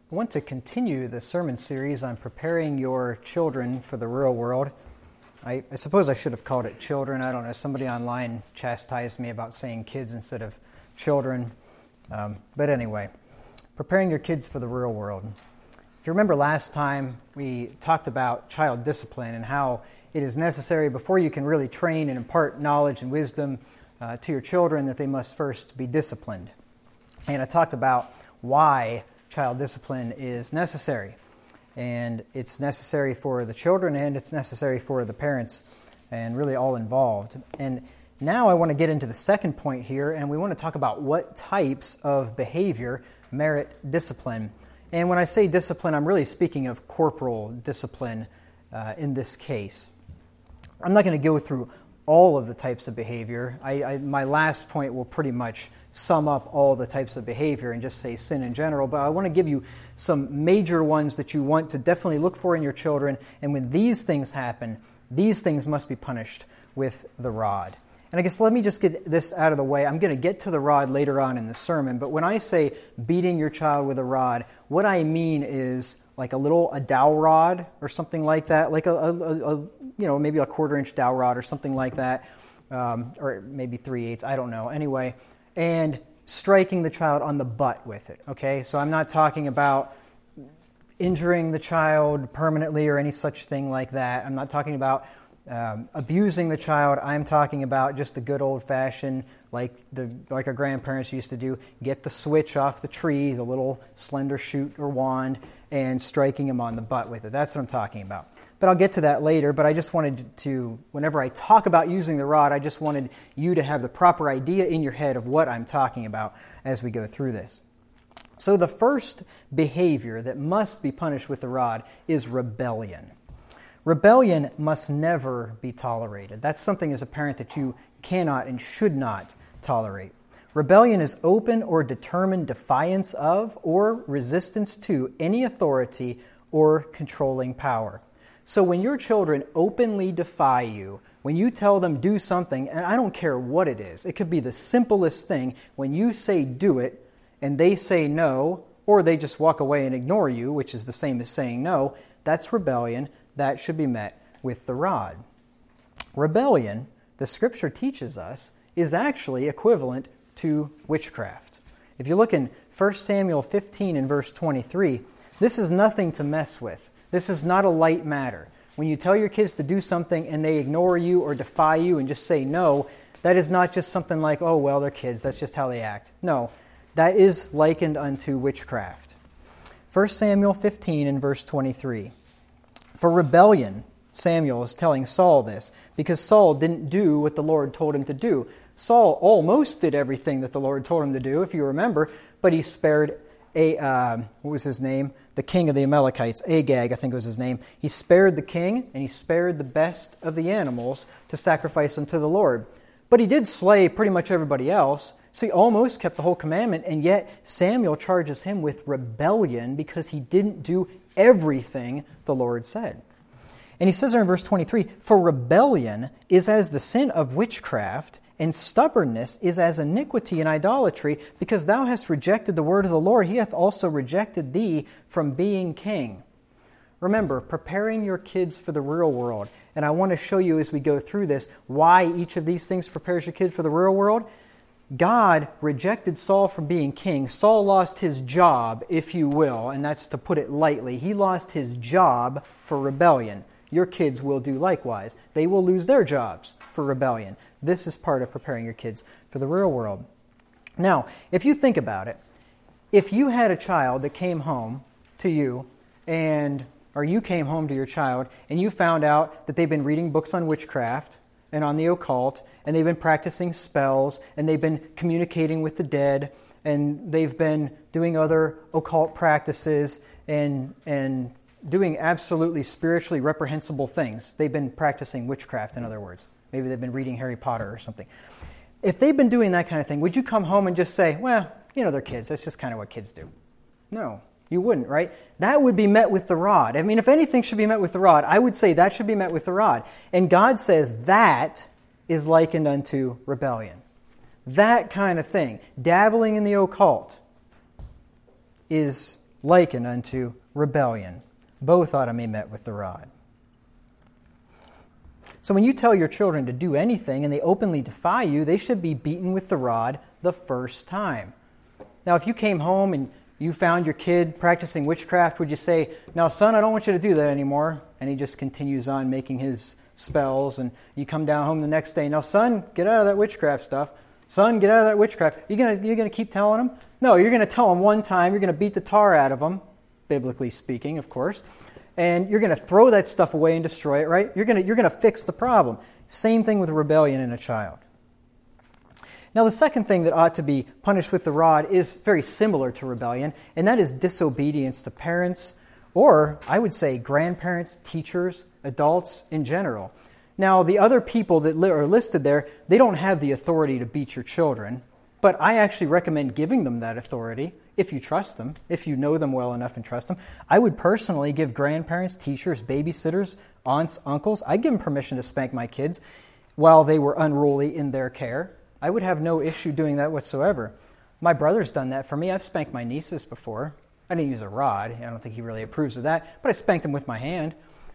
I want to continue the sermon series on preparing your children for the real world. I suppose I should have called it children. I don't know. Somebody online chastised me about saying kids instead of children. But anyway, preparing your kids for the real world. If you remember last time, we talked about child discipline and how it is necessary before you can really train and impart knowledge and wisdom to your children that they must first be disciplined. And I talked about why child discipline is necessary. And it's necessary for the children and it's necessary for the parents and really all involved. And now I want to get into the second point here, and we want to talk about what types of behavior merit discipline. And when I say discipline, I'm really speaking of corporal discipline in this case. I'm not going to go through all of the types of behavior. My last point will pretty much sum up all the types of behavior and just say sin in general, but I want to give you some major ones that you want to definitely look for in your children, and when these things happen, these things must be punished with the rod. And I guess let me just get this out of the way. I'm going to get to the rod later on in the sermon, but when I say beating your child with a rod, what I mean is like a dowel rod or something like that, like maybe a 1/4-inch dowel rod or something like that, or maybe 3/8, I don't know. Anyway, and striking the child on the butt with it, okay? So I'm not talking about injuring the child permanently or any such thing like that. I'm not talking about abusing the child. I'm talking about just the good old-fashioned, like our grandparents used to do, get the switch off the tree, the little slender shoot or wand, and striking him on the butt with it. That's what I'm talking about. But I'll get to that later, but I just wanted to, whenever I talk about using the rod, I just wanted you to have the proper idea in your head of what I'm talking about as we go through this. So the first behavior that must be punished with the rod is rebellion. Rebellion must never be tolerated. That's something as a parent that you cannot and should not tolerate. Rebellion is open or determined defiance of or resistance to any authority or controlling power. So when your children openly defy you, when you tell them do something, and I don't care what it is, it could be the simplest thing, when you say do it and they say no, or they just walk away and ignore you, which is the same as saying no, that's rebellion. That should be met with the rod. Rebellion, the Scripture teaches us, is actually equivalent to witchcraft. If you look in 1 Samuel 15 and verse 23, this is nothing to mess with. This is not a light matter. When you tell your kids to do something and they ignore you or defy you and just say no, that is not just something like, oh, well, they're kids, that's just how they act. No, that is likened unto witchcraft. 1 Samuel 15 and verse 23. For rebellion, Samuel is telling Saul this, because Saul didn't do what the Lord told him to do. Saul almost did everything that the Lord told him to do, if you remember, but he spared what was his name? The king of the Amalekites, Agag, I think was his name. He spared the king, and he spared the best of the animals to sacrifice them to the Lord. But he did slay pretty much everybody else, so he almost kept the whole commandment, and yet Samuel charges him with rebellion because he didn't do everything the Lord said. And he says there in verse 23, for rebellion is as the sin of witchcraft, and stubbornness is as iniquity and idolatry, because thou hast rejected the word of the Lord, he hath also rejected thee from being king. Remember, preparing your kids for the real world, and I want to show you as we go through this why each of these things prepares your kid for the real world. God rejected Saul from being king. Saul lost his job, if you will, and that's to put it lightly. He lost his job for rebellion. Your kids will do likewise. They will lose their jobs for rebellion. This is part of preparing your kids for the real world. Now, if you think about it, if you had a child that came home to you, or you came home to your child, and you found out that they've been reading books on witchcraft and on the occult, and they've been practicing spells, and they've been communicating with the dead, and they've been doing other occult practices, and doing absolutely spiritually reprehensible things. They've been practicing witchcraft, in other words. Maybe they've been reading Harry Potter or something. If they've been doing that kind of thing, would you come home and just say, well, they're kids. That's just kind of what kids do? No, you wouldn't, right? That would be met with the rod. I mean, if anything should be met with the rod, I would say that should be met with the rod. And God says that is likened unto rebellion. That kind of thing, dabbling in the occult, is likened unto rebellion. Both ought to be met with the rod. So when you tell your children to do anything and they openly defy you, they should be beaten with the rod the first time. Now, if you came home and you found your kid practicing witchcraft, would you say, "Now, son, I don't want you to do that anymore"? And he just continues on making his spells, and you come down home the next day, "Now, son, get out of that witchcraft stuff. Son, get out of that witchcraft." You're gonna keep telling him? No, you're going to tell him one time. You're going to beat the tar out of him, biblically speaking, of course. And you're going to throw that stuff away and destroy it, right? You're going to fix the problem. Same thing with rebellion in a child. Now, the second thing that ought to be punished with the rod is very similar to rebellion, and that is disobedience to parents, or I would say grandparents, teachers, adults in general. Now, the other people that are listed there, they don't have the authority to beat your children, but I actually recommend giving them that authority if you trust them, if you know them well enough and trust them. I would personally give grandparents, teachers, babysitters, aunts, uncles, I'd give them permission to spank my kids while they were unruly in their care. I would have no issue doing that whatsoever. My brother's done that for me. I've spanked my nieces before. I didn't use a rod. I don't think he really approves of that, but I spanked him with my hand,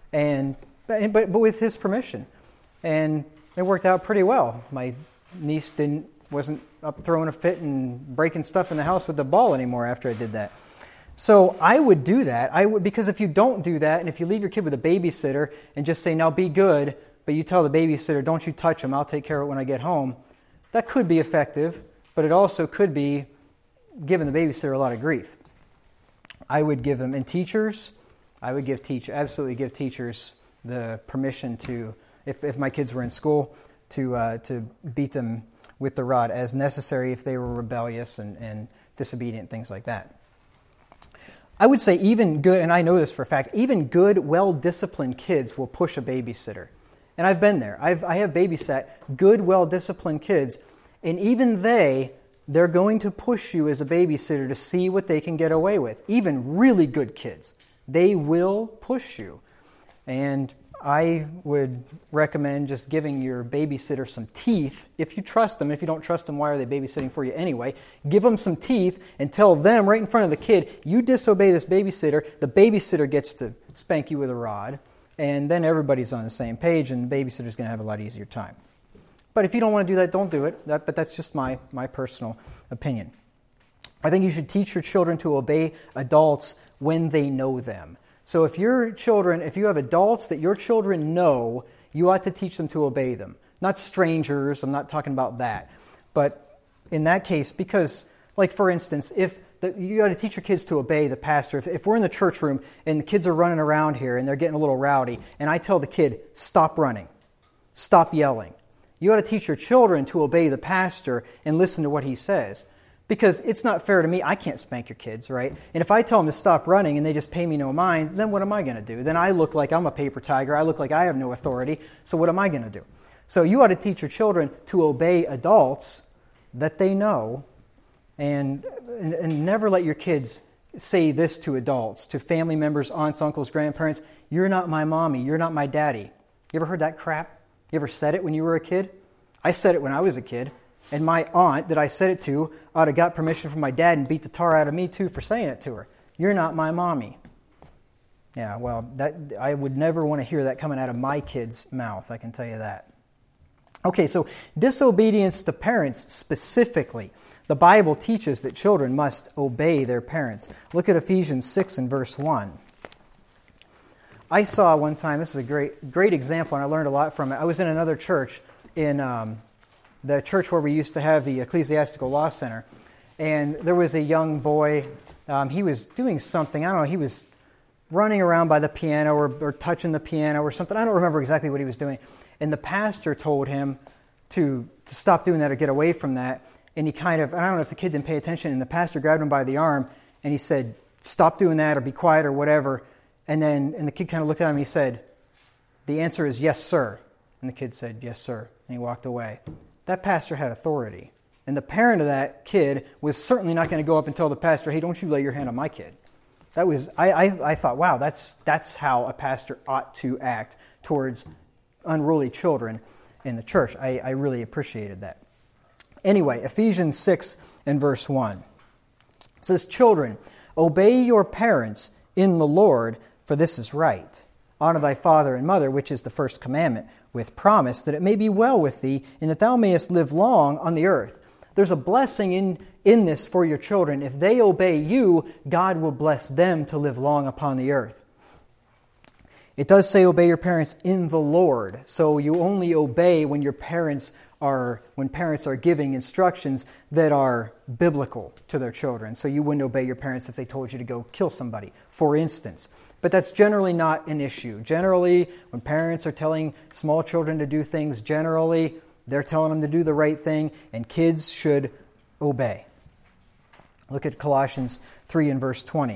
but with his permission. And it worked out pretty well. My niece wasn't up throwing a fit and breaking stuff in the house with the ball anymore after I did that. So I would do that. Because if you don't do that, and if you leave your kid with a babysitter and just say, "Now be good," but you tell the babysitter, "Don't you touch him, I'll take care of it when I get home," that could be effective, but it also could be giving the babysitter a lot of grief. I would give them, and teachers, I would absolutely give teachers the permission to, if my kids were in school, to beat them with the rod as necessary if they were rebellious and disobedient, things like that. I would say even good, and I know this for a fact, even good, well-disciplined kids will push a babysitter. And I've been there. I have babysat good, well-disciplined kids, and even they're going to push you as a babysitter to see what they can get away with. Even really good kids, they will push you. And I would recommend just giving your babysitter some teeth. If you trust them, if you don't trust them, why are they babysitting for you anyway? Give them some teeth and tell them right in front of the kid, "You disobey this babysitter, the babysitter gets to spank you with a rod." And then everybody's on the same page, and the babysitter's going to have a lot easier time. But if you don't want to do that, don't do it. But that's just my personal opinion. I think you should teach your children to obey adults when they know them. So if you have adults that your children know, you ought to teach them to obey them. Not strangers, I'm not talking about that. But in that case, because, like for instance, you got to teach your kids to obey the pastor. If we're in the church room and the kids are running around here and they're getting a little rowdy, and I tell the kid, "Stop running, stop yelling," you ought to teach your children to obey the pastor and listen to what he says. Because it's not fair to me. I can't spank your kids, right? And if I tell them to stop running and they just pay me no mind, then what am I going to do? Then I look like I'm a paper tiger. I look like I have no authority. So what am I going to do? So you ought to teach your children to obey adults that they know, and never let your kids say this to adults, to family members, aunts, uncles, grandparents. "You're not my mommy. You're not my daddy." You ever heard that crap? You ever said it when you were a kid? I said it when I was a kid. And my aunt that I said it to ought to got permission from my dad and beat the tar out of me too for saying it to her. "You're not my mommy." Yeah, well, I would never want to hear that coming out of my kid's mouth, I can tell you that. Okay, so disobedience to parents specifically. The Bible teaches that children must obey their parents. Look at Ephesians 6 and verse 1. I saw one time, this is a great example, and I learned a lot from it. I was in another church, in the church where we used to have the Ecclesiastical Law Center, and there was a young boy. He was doing something, I don't know, he was running around by the piano or touching the piano or something. I don't remember exactly what he was doing. And the pastor told him to stop doing that or get away from that. And he I don't know if the kid didn't pay attention, and the pastor grabbed him by the arm and he said, "Stop doing that or be quiet or whatever." And the kid kind of looked at him and he said, "The answer is yes, sir." And the kid said, "Yes, sir." And he walked away. That pastor had authority. And the parent of that kid was certainly not going to go up and tell the pastor, "Hey, don't you lay your hand on my kid." That was, I thought, wow, that's how a pastor ought to act towards unruly children in the church. I really appreciated that. Anyway, Ephesians 6 and verse 1. It says, "Children, Obey your parents in the Lord, for this is right. Honor thy father and mother, which is the first commandment, with promise that it may be well with thee, and that thou mayest live long on the earth. There's a blessing in this for your children. If they obey you, God will bless them to live long upon the earth. It does say obey your parents in the Lord. So you only obey when parents are giving instructions that are biblical to their children. So you wouldn't obey your parents if they told you to go kill somebody, for instance. But that's generally not an issue. Generally, when parents are telling small children to do things, generally they're telling them to do the right thing, and kids should obey. Look at Colossians 3 and verse 20.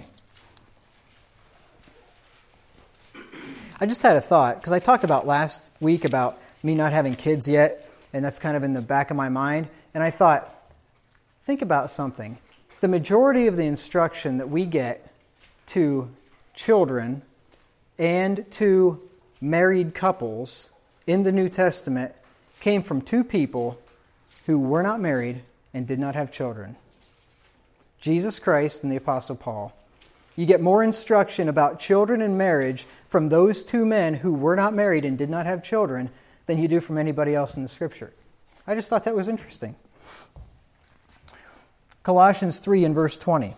I just had a thought, because I talked about last week about me not having kids yet, and that's kind of in the back of my mind. And I thought, think about something. The majority of the instruction that we get to children and to married couples in the New Testament came from two people who were not married and did not have children. Jesus Christ and the Apostle Paul. You get more instruction about children and marriage from those two men who were not married and did not have children than you do from anybody else in the Scripture. I just thought that was interesting. Colossians 3 and verse 20.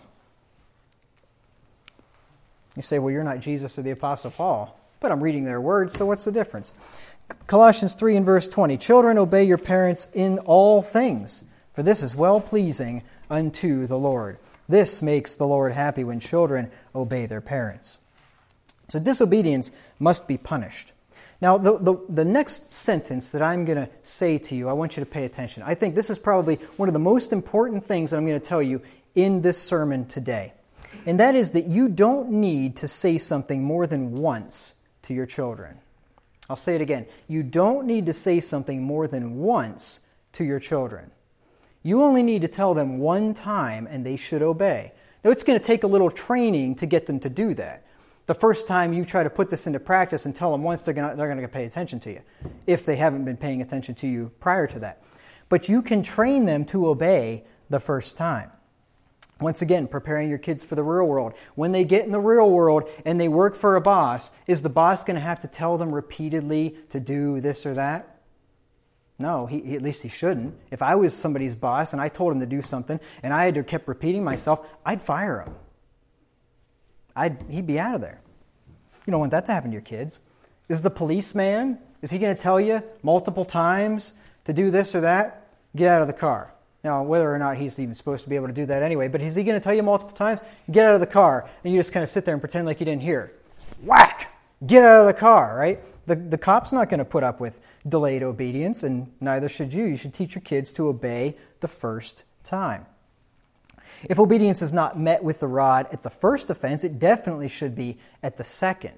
You say, well, you're not Jesus or the Apostle Paul. But I'm reading their words, so what's the difference? Colossians 3 and verse 20. Children, obey your parents in all things, for this is well-pleasing unto the Lord. This makes the Lord happy when children obey their parents. So disobedience must be punished. Now, the next sentence that I'm going to say to you, I want you to pay attention. I think this is probably one of the most important things that I'm going to tell you in this sermon today. And that is that you don't need to say something more than once to your children. I'll say it again. You don't need to say something more than once to your children. You only need to tell them one time and they should obey. Now, it's going to take a little training to get them to do that. The first time you try to put this into practice and tell them once, they're going to pay attention to you, if they haven't been paying attention to you prior to that. But you can train them to obey the first time. Once again, preparing your kids for the real world. When they get in the real world and they work for a boss, is the boss going to have to tell them repeatedly to do this or that? No, at least he shouldn't. If I was somebody's boss and I told him to do something and I had to keep repeating myself, I'd fire him. He'd be out of there. You don't want that to happen to your kids. Is the policeman, is he going to tell you multiple times to do this or that? Get out of the car. Now, whether or not he's even supposed to be able to do that anyway, but is he going to tell you multiple times? Get out of the car. And you just kind of sit there and pretend like you didn't hear. Whack! Get out of the car, right? The cop's not going to put up with delayed obedience, and neither should you. You should teach your kids to obey the first time. If obedience is not met with the rod at the first offense, it definitely should be at the second.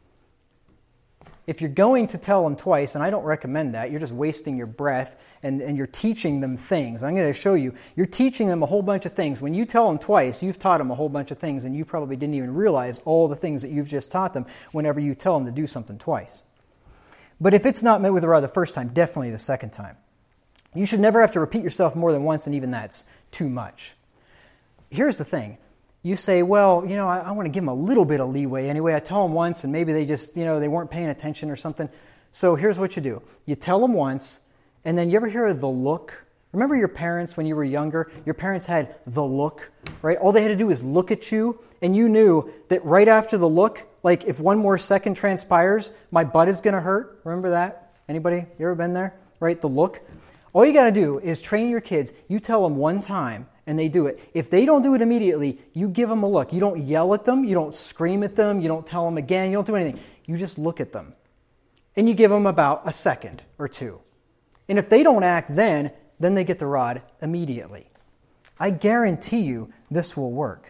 If you're going to tell them twice, and I don't recommend that, you're just wasting your breath and you're teaching them things. I'm going to show you, you're teaching them a whole bunch of things. When you tell them twice, you've taught them a whole bunch of things, and you probably didn't even realize all the things that you've just taught them whenever you tell them to do something twice. But if it's not met with the rod the first time, definitely the second time. You should never have to repeat yourself more than once, and even that's too much. Here's the thing. You say, well, I want to give them a little bit of leeway anyway. I tell them once, and maybe they just, they weren't paying attention or something. So here's what you do. You tell them once, and then you ever hear of the look? Remember your parents when you were younger? Your parents had the look, right? All they had to do was look at you, and you knew that right after the look, like if one more second transpires, my butt is going to hurt. Remember that? Anybody? You ever been there? Right? The look. All you got to do is train your kids. You tell them one time, and they do it. If they don't do it immediately, you give them a look. You don't yell at them. You don't scream at them. You don't tell them again. You don't do anything. You just look at them. And you give them about a second or two. And if they don't act then they get the rod immediately. I guarantee you this will work.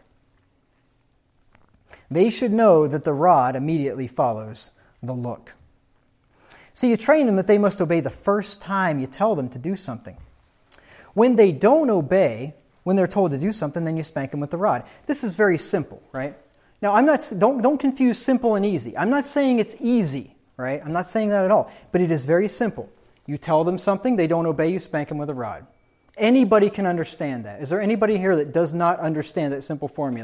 They should know that the rod immediately follows the look. See, you train them that they must obey the first time you tell them to do something. When they don't obey, when they're told to do something, then you spank them with the rod. This is very simple, right? Now, don't confuse simple and easy. I'm not saying it's easy, right? I'm not saying that at all. But it is very simple. You tell them something, they don't obey, you spank them with a rod. Anybody can understand that. Is there anybody here that does not understand that simple formula?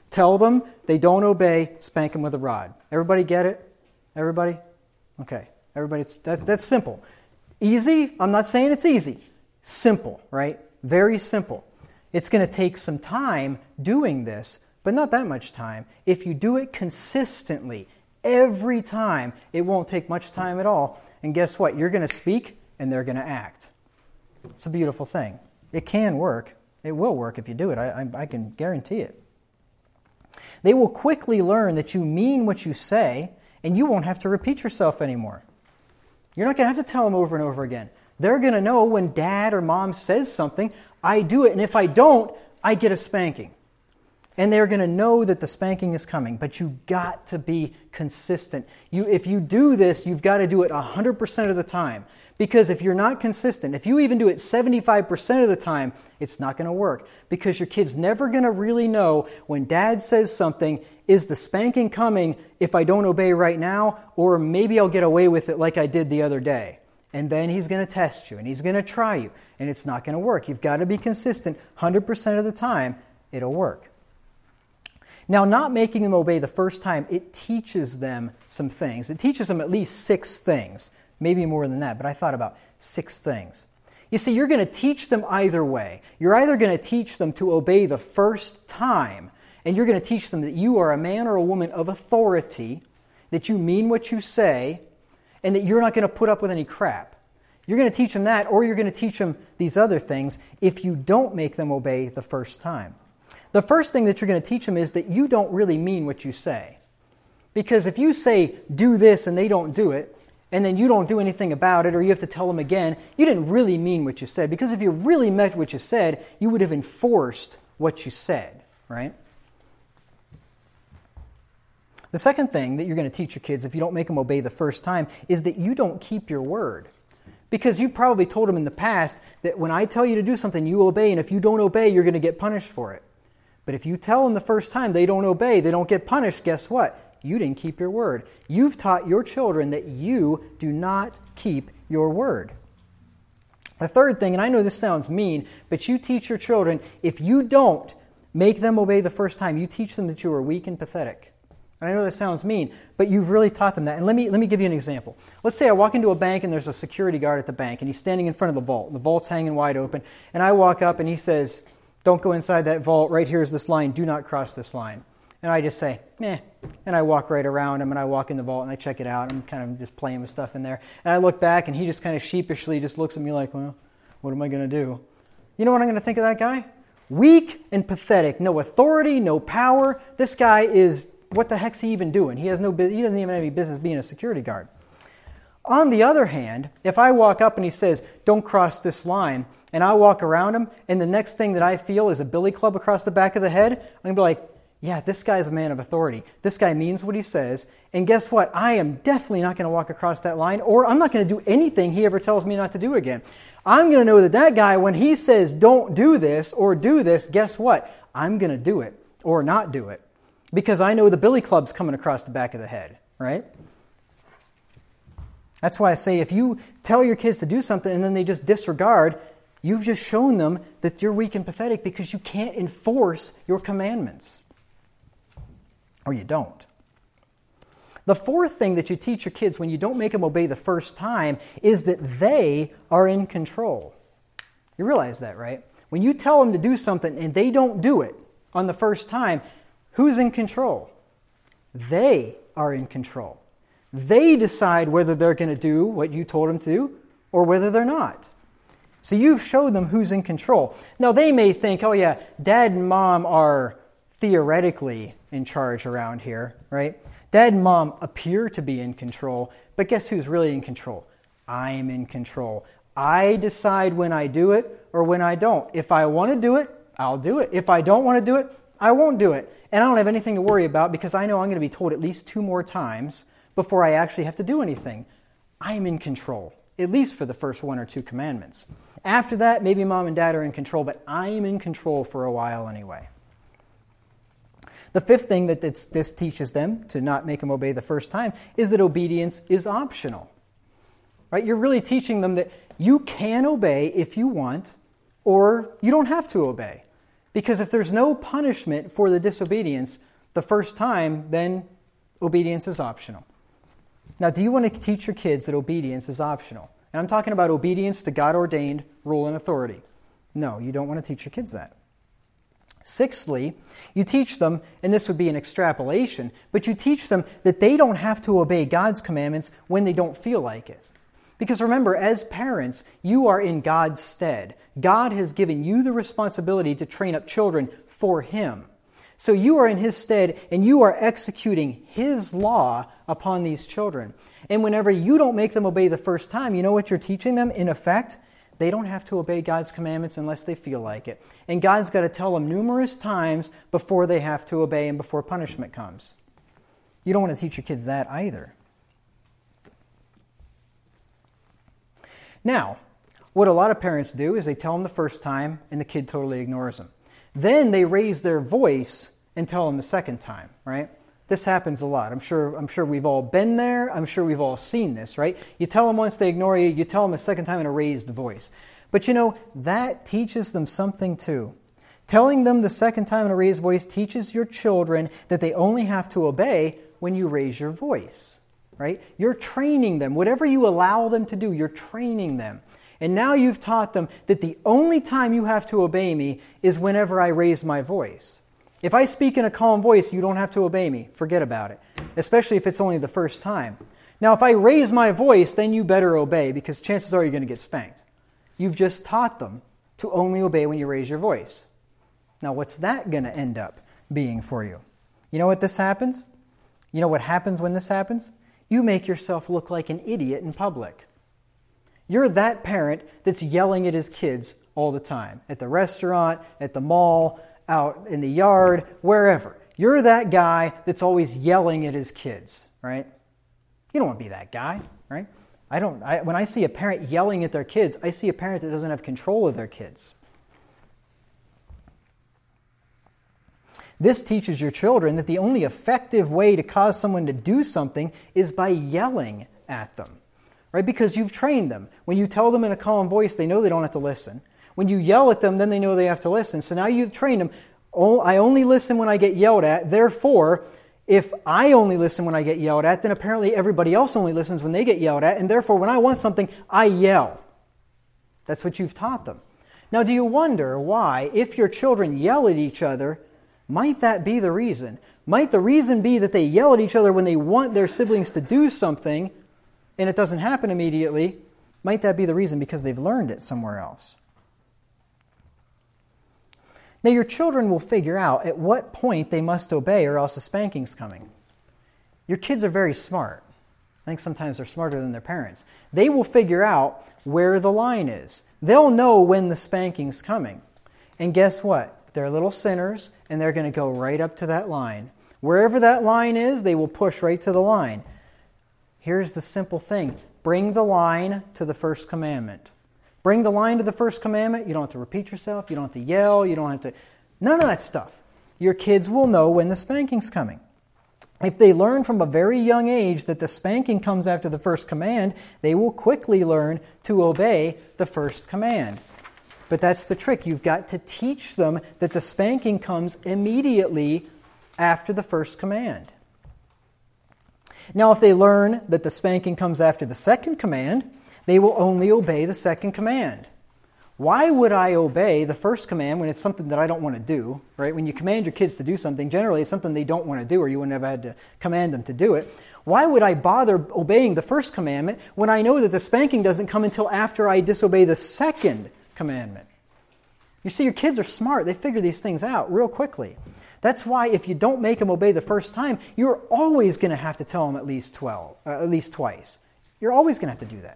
Tell them they don't obey, spank them with a rod. Everybody get it? Everybody? Okay. Everybody, that's simple. Easy? I'm not saying it's easy. Simple, right? Very simple. It's going to take some time doing this, but not that much time. If you do it consistently, every time, it won't take much time at all. And guess what? You're going to speak and they're going to act. It's a beautiful thing. It can work. It will work if you do it. I can guarantee it. They will quickly learn that you mean what you say, and you won't have to repeat yourself anymore. You're not going to have to tell them over and over again. They're going to know when dad or mom says something, I do it, and if I don't, I get a spanking. And they're going to know that the spanking is coming, but you've got to be consistent. If you do this, you've got to do it 100% of the time. Because if you're not consistent, if you even do it 75% of the time, it's not going to work. Because your kid's never going to really know when dad says something, is the spanking coming if I don't obey right now, or maybe I'll get away with it like I did the other day. And then he's going to test you, and he's going to try you, and it's not going to work. You've got to be consistent 100% of the time, it'll work. Now, not making them obey the first time, it teaches them some things. It teaches them at least 6 things. Maybe more than that, but I thought about 6 things. You see, you're going to teach them either way. You're either going to teach them to obey the first time, and you're going to teach them that you are a man or a woman of authority, that you mean what you say, and that you're not going to put up with any crap. You're going to teach them that, or you're going to teach them these other things if you don't make them obey the first time. The first thing that you're going to teach them is that you don't really mean what you say. Because if you say, do this, and they don't do it, and then you don't do anything about it, or you have to tell them again, you didn't really mean what you said. Because if you really meant what you said, you would have enforced what you said, right? The second thing that you're going to teach your kids if you don't make them obey the first time is that you don't keep your word. Because you've probably told them in the past that when I tell you to do something, you obey, and if you don't obey, you're going to get punished for it. But if you tell them the first time they don't obey, they don't get punished, guess what? You didn't keep your word. You've taught your children that you do not keep your word. The third thing, and I know this sounds mean, but you teach your children, if you don't make them obey the first time, you teach them that you are weak and pathetic. And I know this sounds mean, but you've really taught them that. And let me give you an example. Let's say I walk into a bank and there's a security guard at the bank, and he's standing in front of the vault. The vault's hanging wide open, and I walk up and he says, don't go inside that vault. Right here is this line. Do not cross this line. And I just say, meh. And I walk right around him, and I walk in the vault, and I check it out. I'm kind of just playing with stuff in there. And I look back, and he just kind of sheepishly just looks at me like, well, what am I going to do? You know what I'm going to think of that guy? Weak and pathetic. No authority, no power. This guy is, what the heck's he even doing? He doesn't even have any business being a security guard. On the other hand, if I walk up and he says, don't cross this line, and I walk around him, and the next thing that I feel is a billy club across the back of the head, I'm going to be like, yeah, this guy's a man of authority. This guy means what he says. And guess what? I am definitely not going to walk across that line, or I'm not going to do anything he ever tells me not to do again. I'm going to know that that guy, when he says don't do this or do this, guess what? I'm going to do it or not do it. Because I know the billy club's coming across the back of the head, right? That's why I say if you tell your kids to do something and then they just disregard, you've just shown them that you're weak and pathetic because you can't enforce your commandments. Or you don't. The fourth thing that you teach your kids when you don't make them obey the first time is that they are in control. You realize that, right? When you tell them to do something and they don't do it on the first time, who's in control? They are in control. They decide whether they're going to do what you told them to do or whether they're not. So you've showed them who's in control. Now they may think, oh yeah, dad and mom are theoretically in charge around here, right? Dad and mom appear to be in control, but guess who's really in control? I'm in control. I decide when I do it or when I don't. If I want to do it, I'll do it. If I don't want to do it, I won't do it. And I don't have anything to worry about because I know I'm going to be told at least 2 more times before I actually have to do anything. I'm in control, at least for the first 1 or 2 commandments. After that, maybe mom and dad are in control, but I'm in control for a while anyway. The fifth thing that this teaches them, to not make them obey the first time, is that obedience is optional. Right? You're really teaching them that you can obey if you want, or you don't have to obey. Because if there's no punishment for the disobedience, the first time, then obedience is optional. Now, do you want to teach your kids that obedience is optional? And I'm talking about obedience to God-ordained rule and authority. No, you don't want to teach your kids that. Sixthly, you teach them, and this would be an extrapolation, but you teach them that they don't have to obey God's commandments when they don't feel like it. Because remember, as parents, you are in God's stead. God has given you the responsibility to train up children for Him. So you are in His stead, and you are executing His law upon these children. And whenever you don't make them obey the first time, you know what you're teaching them? In effect, they don't have to obey God's commandments unless they feel like it. And God's got to tell them numerous times before they have to obey and before punishment comes. You don't want to teach your kids that either. Now, what a lot of parents do is they tell them the first time and the kid totally ignores them. Then they raise their voice and tell them the second time, right? This happens a lot. I'm sure we've all been there. I'm sure we've all seen this, right? You tell them once, they ignore you. You tell them a second time in a raised voice. But you know, that teaches them something too. Telling them the second time in a raised voice teaches your children that they only have to obey when you raise your voice, right? You're training them. Whatever you allow them to do, you're training them. And now you've taught them that the only time you have to obey me is whenever I raise my voice. If I speak in a calm voice, you don't have to obey me. Forget about it, especially if it's only the first time. Now, if I raise my voice, then you better obey, because chances are you're going to get spanked. You've just taught them to only obey when you raise your voice. Now, what's that going to end up being for you? You know what this happens? You know what happens when this happens? You make yourself look like an idiot in public. You're that parent that's yelling at his kids all the time, at the restaurant, at the mall, out in the yard, wherever. You're that guy that's always yelling at his kids, right? You don't want to be that guy, right? When I see a parent yelling at their kids, I see a parent that doesn't have control of their kids. This teaches your children that the only effective way to cause someone to do something is by yelling at them, right? Because you've trained them. When you tell them in a calm voice, they know they don't have to listen. When you yell at them, then they know they have to listen. So now you've trained them. Oh, I only listen when I get yelled at. Therefore, if I only listen when I get yelled at, then apparently everybody else only listens when they get yelled at. And therefore, when I want something, I yell. That's what you've taught them. Now, do you wonder why, if your children yell at each other, might that be the reason? Might the reason be that they yell at each other when they want their siblings to do something and it doesn't happen immediately? Might that be the reason? Because they've learned it somewhere else. Now, your children will figure out at what point they must obey or else a spanking's coming. Your kids are very smart. I think sometimes they're smarter than their parents. They will figure out where the line is. They'll know when the spanking's coming. And guess what? They're little sinners, and they're going to go right up to that line. Wherever that line is, they will push right to the line. Here's the simple thing. Bring the line to the first commandment. Bring the line to the first commandment. You don't have to repeat yourself. You don't have to yell. You don't have to... None of that stuff. Your kids will know when the spanking's coming. If they learn from a very young age that the spanking comes after the first command, they will quickly learn to obey the first command. But that's the trick. You've got to teach them that the spanking comes immediately after the first command. Now, if they learn that the spanking comes after the second command, they will only obey the second command. Why would I obey the first command when it's something that I don't want to do? Right? When you command your kids to do something, generally it's something they don't want to do, or you wouldn't have had to command them to do it. Why would I bother obeying the first commandment when I know that the spanking doesn't come until after I disobey the second commandment? You see, your kids are smart. They figure these things out real quickly. That's why if you don't make them obey the first time, you're always going to have to tell them at least twice. You're always going to have to do that.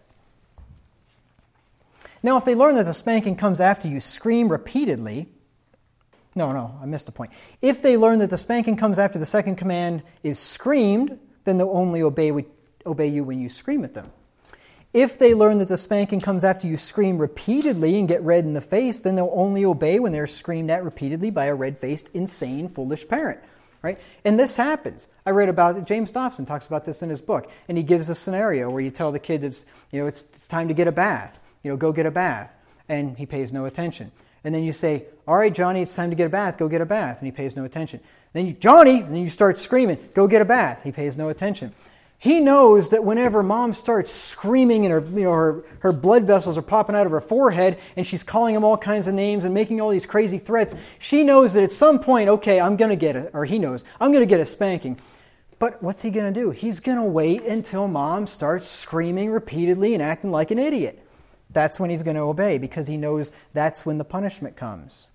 Now, if they learn that the spanking comes after you scream repeatedly, I missed a point. If they learn that the spanking comes after the second command is screamed, then they'll only obey you when you scream at them. If they learn that the spanking comes after you scream repeatedly and get red in the face, then they'll only obey when they're screamed at repeatedly by a red-faced, insane, foolish parent. Right? And this happens. I read about it. James Dobson talks about this in his book, and he gives a scenario where you tell the kid it's time to get a bath. Go get a bath, and he pays no attention. And then you say, all right, Johnny, it's time to get a bath. Go get a bath. And he pays no attention. Then Johnny, and then you start screaming, go get a bath. He pays no attention. He knows that whenever mom starts screaming and her blood vessels are popping out of her forehead and she's calling him all kinds of names and making all these crazy threats, she knows that at some point, okay, I'm going to get it, or he knows, I'm going to get a spanking. But what's he going to do? He's going to wait until mom starts screaming repeatedly and acting like an idiot. That's when he's going to obey, because he knows that's when the punishment comes.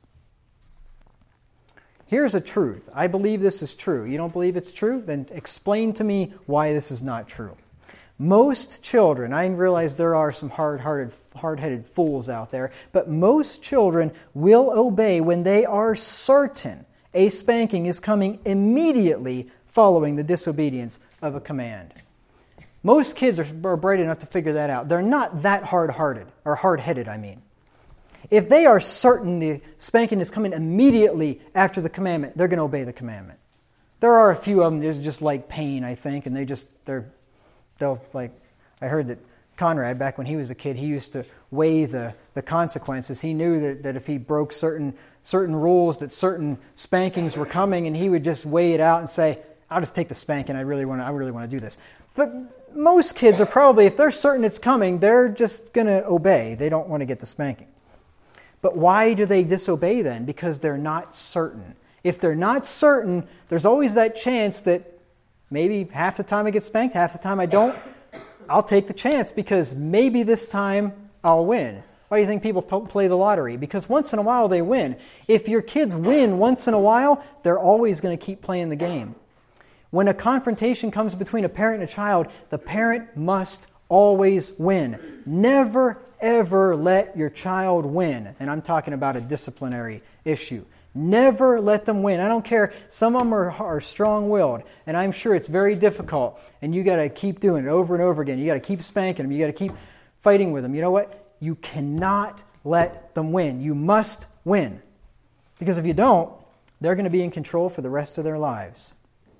Here's a truth. I believe this is true. You don't believe it's true? Then explain to me why this is not true. Most children, I realize there are some hard-headed fools out there, but most children will obey when they are certain a spanking is coming immediately following the disobedience of a command. Most kids are bright enough to figure that out. They're not that hard-headed, I mean. If they are certain the spanking is coming immediately after the commandment, they're going to obey the commandment. There are a few of them that just like pain, I think, and they'll like, I heard that Conrad, back when he was a kid, he used to weigh the consequences. He knew that if he broke certain rules, that certain spankings were coming, and he would just weigh it out and say, I'll just take the spanking, I really want to do this. But most kids are probably, if they're certain it's coming, they're just going to obey. They don't want to get the spanking. But why do they disobey then? Because they're not certain. If they're not certain, there's always that chance that maybe half the time I get spanked, half the time I don't. I'll take the chance because maybe this time I'll win. Why do you think people play the lottery? Because once in a while they win. If your kids win once in a while, they're always going to keep playing the game. When a confrontation comes between a parent and a child, the parent must always win. Never, ever let your child win. And I'm talking about a disciplinary issue. Never let them win. I don't care. Some of them are strong-willed, and I'm sure it's very difficult. And you got to keep doing it over and over again. You got to keep spanking them. You got to keep fighting with them. You know what? You cannot let them win. You must win. Because if you don't, they're going to be in control for the rest of their lives.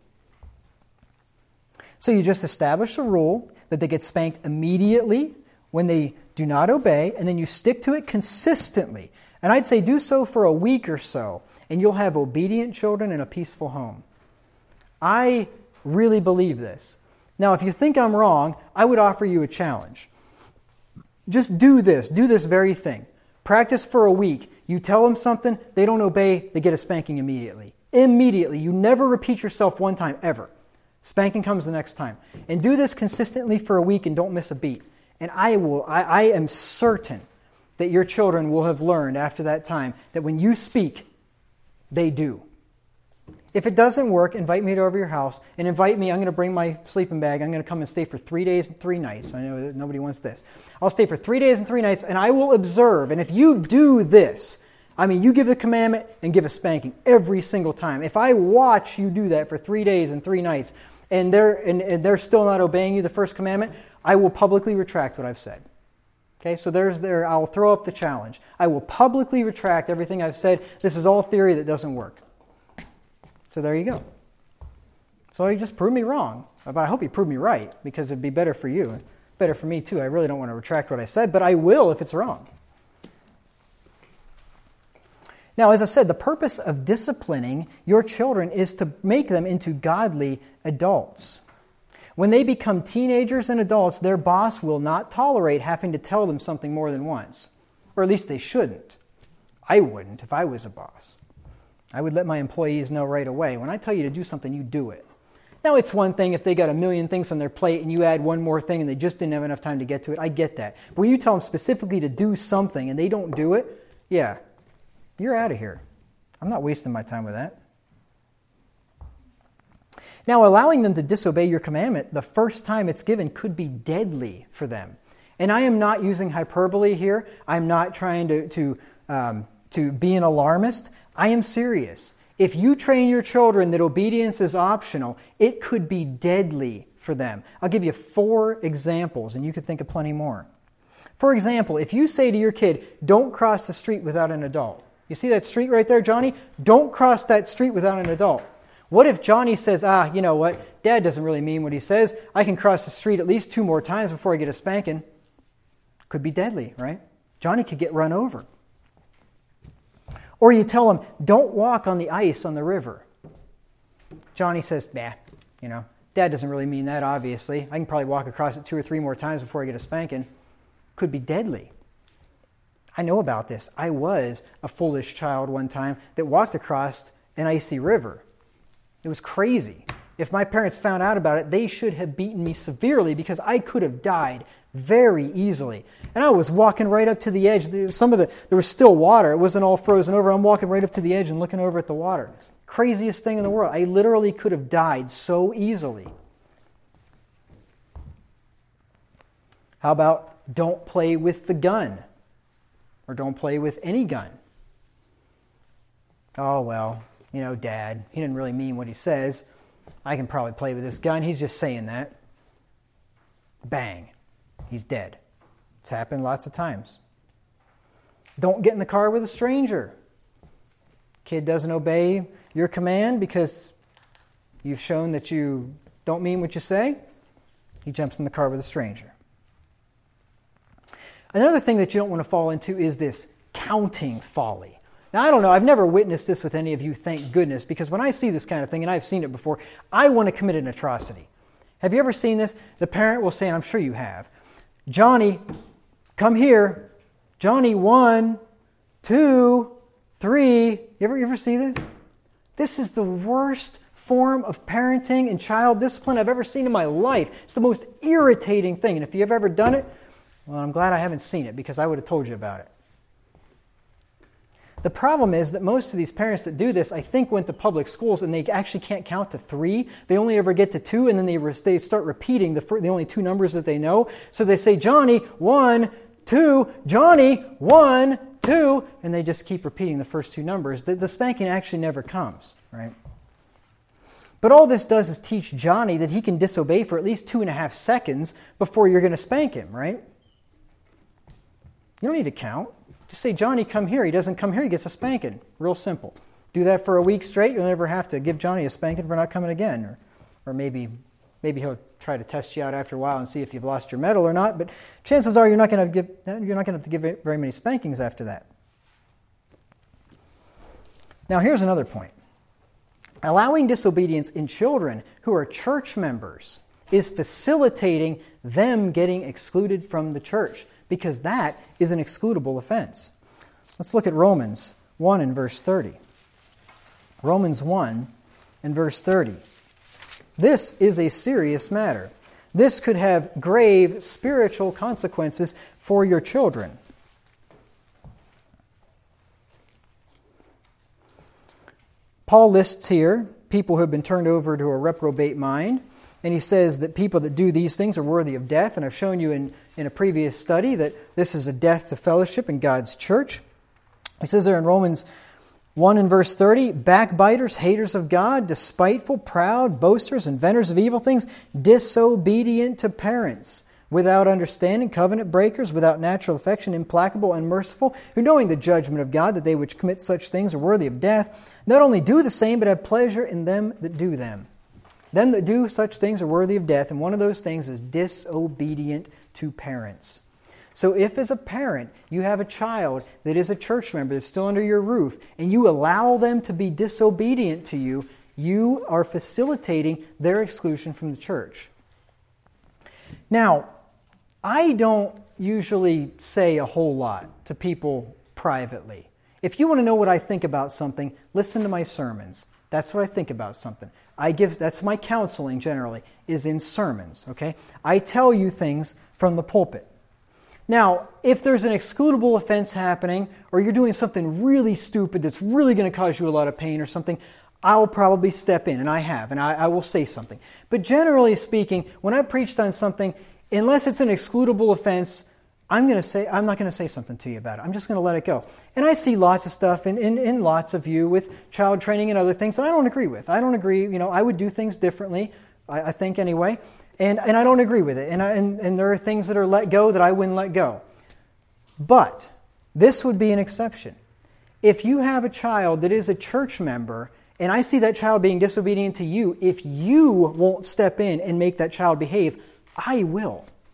So you just establish a rule that they get spanked immediately when they do not obey, and then you stick to it consistently. And I'd say do so for a week or so, and you'll have obedient children in a peaceful home. I really believe this. Now, if you think I'm wrong, I would offer you a challenge. Just do this very thing. Practice for a week. You tell them something, they don't obey, they get a spanking immediately. Immediately. You never repeat yourself one time, ever. Spanking comes the next time. And do this consistently for a week and don't miss a beat. And I am certain that your children will have learned after that time that when you speak, they do. If it doesn't work, invite me over your house and invite me. I'm going to bring my sleeping bag. I'm going to come and stay for 3 days and 3 nights. I know that nobody wants this. I'll stay for 3 days and 3 nights, and I will observe. And if you do this, I mean, you give the commandment and give a spanking every single time. If I watch you do that for 3 days and 3 nights, and they're still not obeying you, the first commandment, I will publicly retract what I've said. Okay, so I'll throw up the challenge. I will publicly retract everything I've said. This is all theory that doesn't work. So there you go. So you just proved me wrong. But I hope you proved me right, because it'd be better for you. Better for me too. I really don't want to retract what I said, but I will if it's wrong. Now, as I said, the purpose of disciplining your children is to make them into godly adults. When they become teenagers and adults, their boss will not tolerate having to tell them something more than once. Or at least they shouldn't. I wouldn't if I was a boss. I would let my employees know right away. When I tell you to do something, you do it. Now, it's one thing if they got a million things on their plate and you add one more thing and they just didn't have enough time to get to it. I get that. But when you tell them specifically to do something and they don't do it, yeah, you're out of here. I'm not wasting my time with that. Now, allowing them to disobey your commandment the first time it's given could be deadly for them. And I am not using hyperbole here. I'm not trying to be an alarmist. I am serious. If you train your children that obedience is optional, it could be deadly for them. I'll give you 4 examples, and you could think of plenty more. For example, if you say to your kid, don't cross the street without an adult. You see that street right there, Johnny? Don't cross that street without an adult. What if Johnny says, you know what? Dad doesn't really mean what he says. I can cross the street at least 2 more times before I get a spanking. Could be deadly, right? Johnny could get run over. Or you tell them, don't walk on the ice on the river. Johnny says, Dad doesn't really mean that, obviously. I can probably walk across it 2 or 3 more times before I get a spanking. Could be deadly. I know about this. I was a foolish child one time that walked across an icy river. It was crazy. If my parents found out about it, they should have beaten me severely because I could have died very easily. And I was walking right up to the edge. There was still water. It wasn't all frozen over. I'm walking right up to the edge and looking over at the water. Craziest thing in the world. I literally could have died so easily. How about don't play with the gun? Or don't play with any gun? Oh, well, Dad, he didn't really mean what he says. I can probably play with this gun. He's just saying that. Bang. He's dead. It's happened lots of times. Don't get in the car with a stranger. Kid doesn't obey your command because you've shown that you don't mean what you say. He jumps in the car with a stranger. Another thing that you don't want to fall into is this counting folly. Now, I don't know. I've never witnessed this with any of you, thank goodness, because when I see this kind of thing, and I've seen it before, I want to commit an atrocity. Have you ever seen this? The parent will say, and I'm sure you have, Johnny, come here. Johnny, 1, 2, 3. You ever see this? This is the worst form of parenting and child discipline I've ever seen in my life. It's the most irritating thing. And if you've ever done it, well, I'm glad I haven't seen it because I would have told you about it. The problem is that most of these parents that do this, I think, went to public schools and they actually can't count to 3. They only ever get to 2, and then they start repeating the only 2 numbers that they know. So they say, Johnny, 1, 2, Johnny, 1, 2, and they just keep repeating the first 2 numbers. The spanking actually never comes, right? But all this does is teach Johnny that he can disobey for at least 2.5 seconds before you're going to spank him, right? You don't need to count. Just say, Johnny, come here. He doesn't come here, he gets a spanking. Real simple. Do that for a week straight, you'll never have to give Johnny a spanking for not coming again. Or maybe he'll try to test you out after a while and see if you've lost your mettle or not, but chances are you're not going to have to give very many spankings after that. Now here's another point. Allowing disobedience in children who are church members is facilitating them getting excluded from the church, because that is an excludable offense. Let's look at Romans 1 and verse 30. Romans 1 and verse 30. This is a serious matter. This could have grave spiritual consequences for your children. Paul lists here people who have been turned over to a reprobate mind, and he says that people that do these things are worthy of death, and I've shown you in a previous study that this is a death to fellowship in God's church. He says there in Romans 1 and verse 30, backbiters, haters of God, despiteful, proud, boasters, inventors of evil things, disobedient to parents, without understanding, covenant breakers, without natural affection, implacable, unmerciful, who knowing the judgment of God, that they which commit such things are worthy of death, not only do the same, but have pleasure in them that do them. Them that do such things are worthy of death, and one of those things is disobedient to parents. So if as a parent you have a child that is a church member that's still under your roof, and you allow them to be disobedient to you, you are facilitating their exclusion from the church. Now, I don't usually say a whole lot to people privately. If you want to know what I think about something, listen to my sermons. That's what I think about something. That's my counseling generally, is in sermons, okay? I tell you things from the pulpit. Now, if there's an excludable offense happening, or you're doing something really stupid that's really going to cause you a lot of pain or something, I'll probably step in, and I have, and I will say something. But generally speaking, when I preached on something, unless it's an excludable offense, I'm not going to say something to you about it. I'm just going to let it go. And I see lots of stuff in lots of you with child training and other things that I don't agree with. I don't agree. I would do things differently, I think anyway. And I don't agree with it. And there are things that are let go that I wouldn't let go. But this would be an exception. If you have a child that is a church member, and I see that child being disobedient to you, if you won't step in and make that child behave, I will.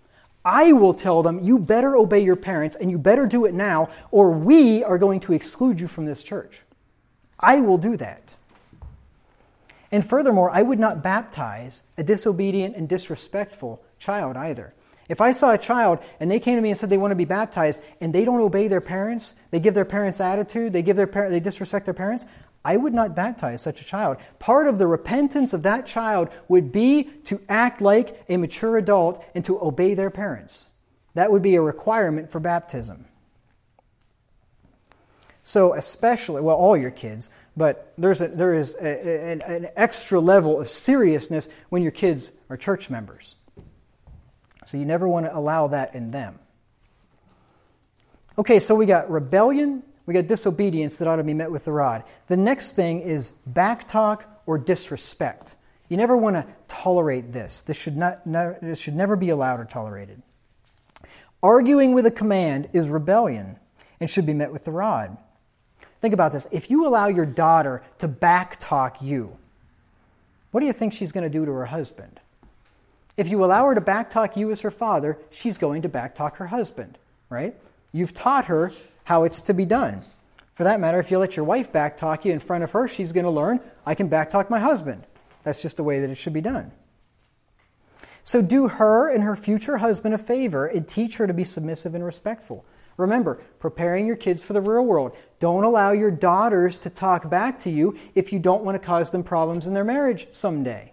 I will tell them, you better obey your parents and you better do it now, or we are going to exclude you from this church. I will do that. And furthermore, I would not baptize a disobedient and disrespectful child either. If I saw a child and they came to me and said they want to be baptized and they don't obey their parents, they give their parents attitude, they disrespect their parents, I would not baptize such a child. Part of the repentance of that child would be to act like a mature adult and to obey their parents. That would be a requirement for baptism. So especially, well, all your kids, but there is an extra level of seriousness when your kids are church members. So you never want to allow that in them. Okay, so we got rebellion, we got disobedience that ought to be met with the rod. The next thing is backtalk or disrespect. You never want to tolerate this. This should never be allowed or tolerated. Arguing with a command is rebellion and should be met with the rod. Think about this. If you allow your daughter to backtalk you, what do you think she's going to do to her husband? If you allow her to backtalk you as her father, she's going to backtalk her husband, right? You've taught her how it's to be done. For that matter, if you let your wife backtalk you in front of her, she's going to learn, I can backtalk my husband. That's just the way that it should be done. So do her and her future husband a favor and teach her to be submissive and respectful. Remember, preparing your kids for the real world. Don't allow your daughters to talk back to you if you don't want to cause them problems in their marriage someday.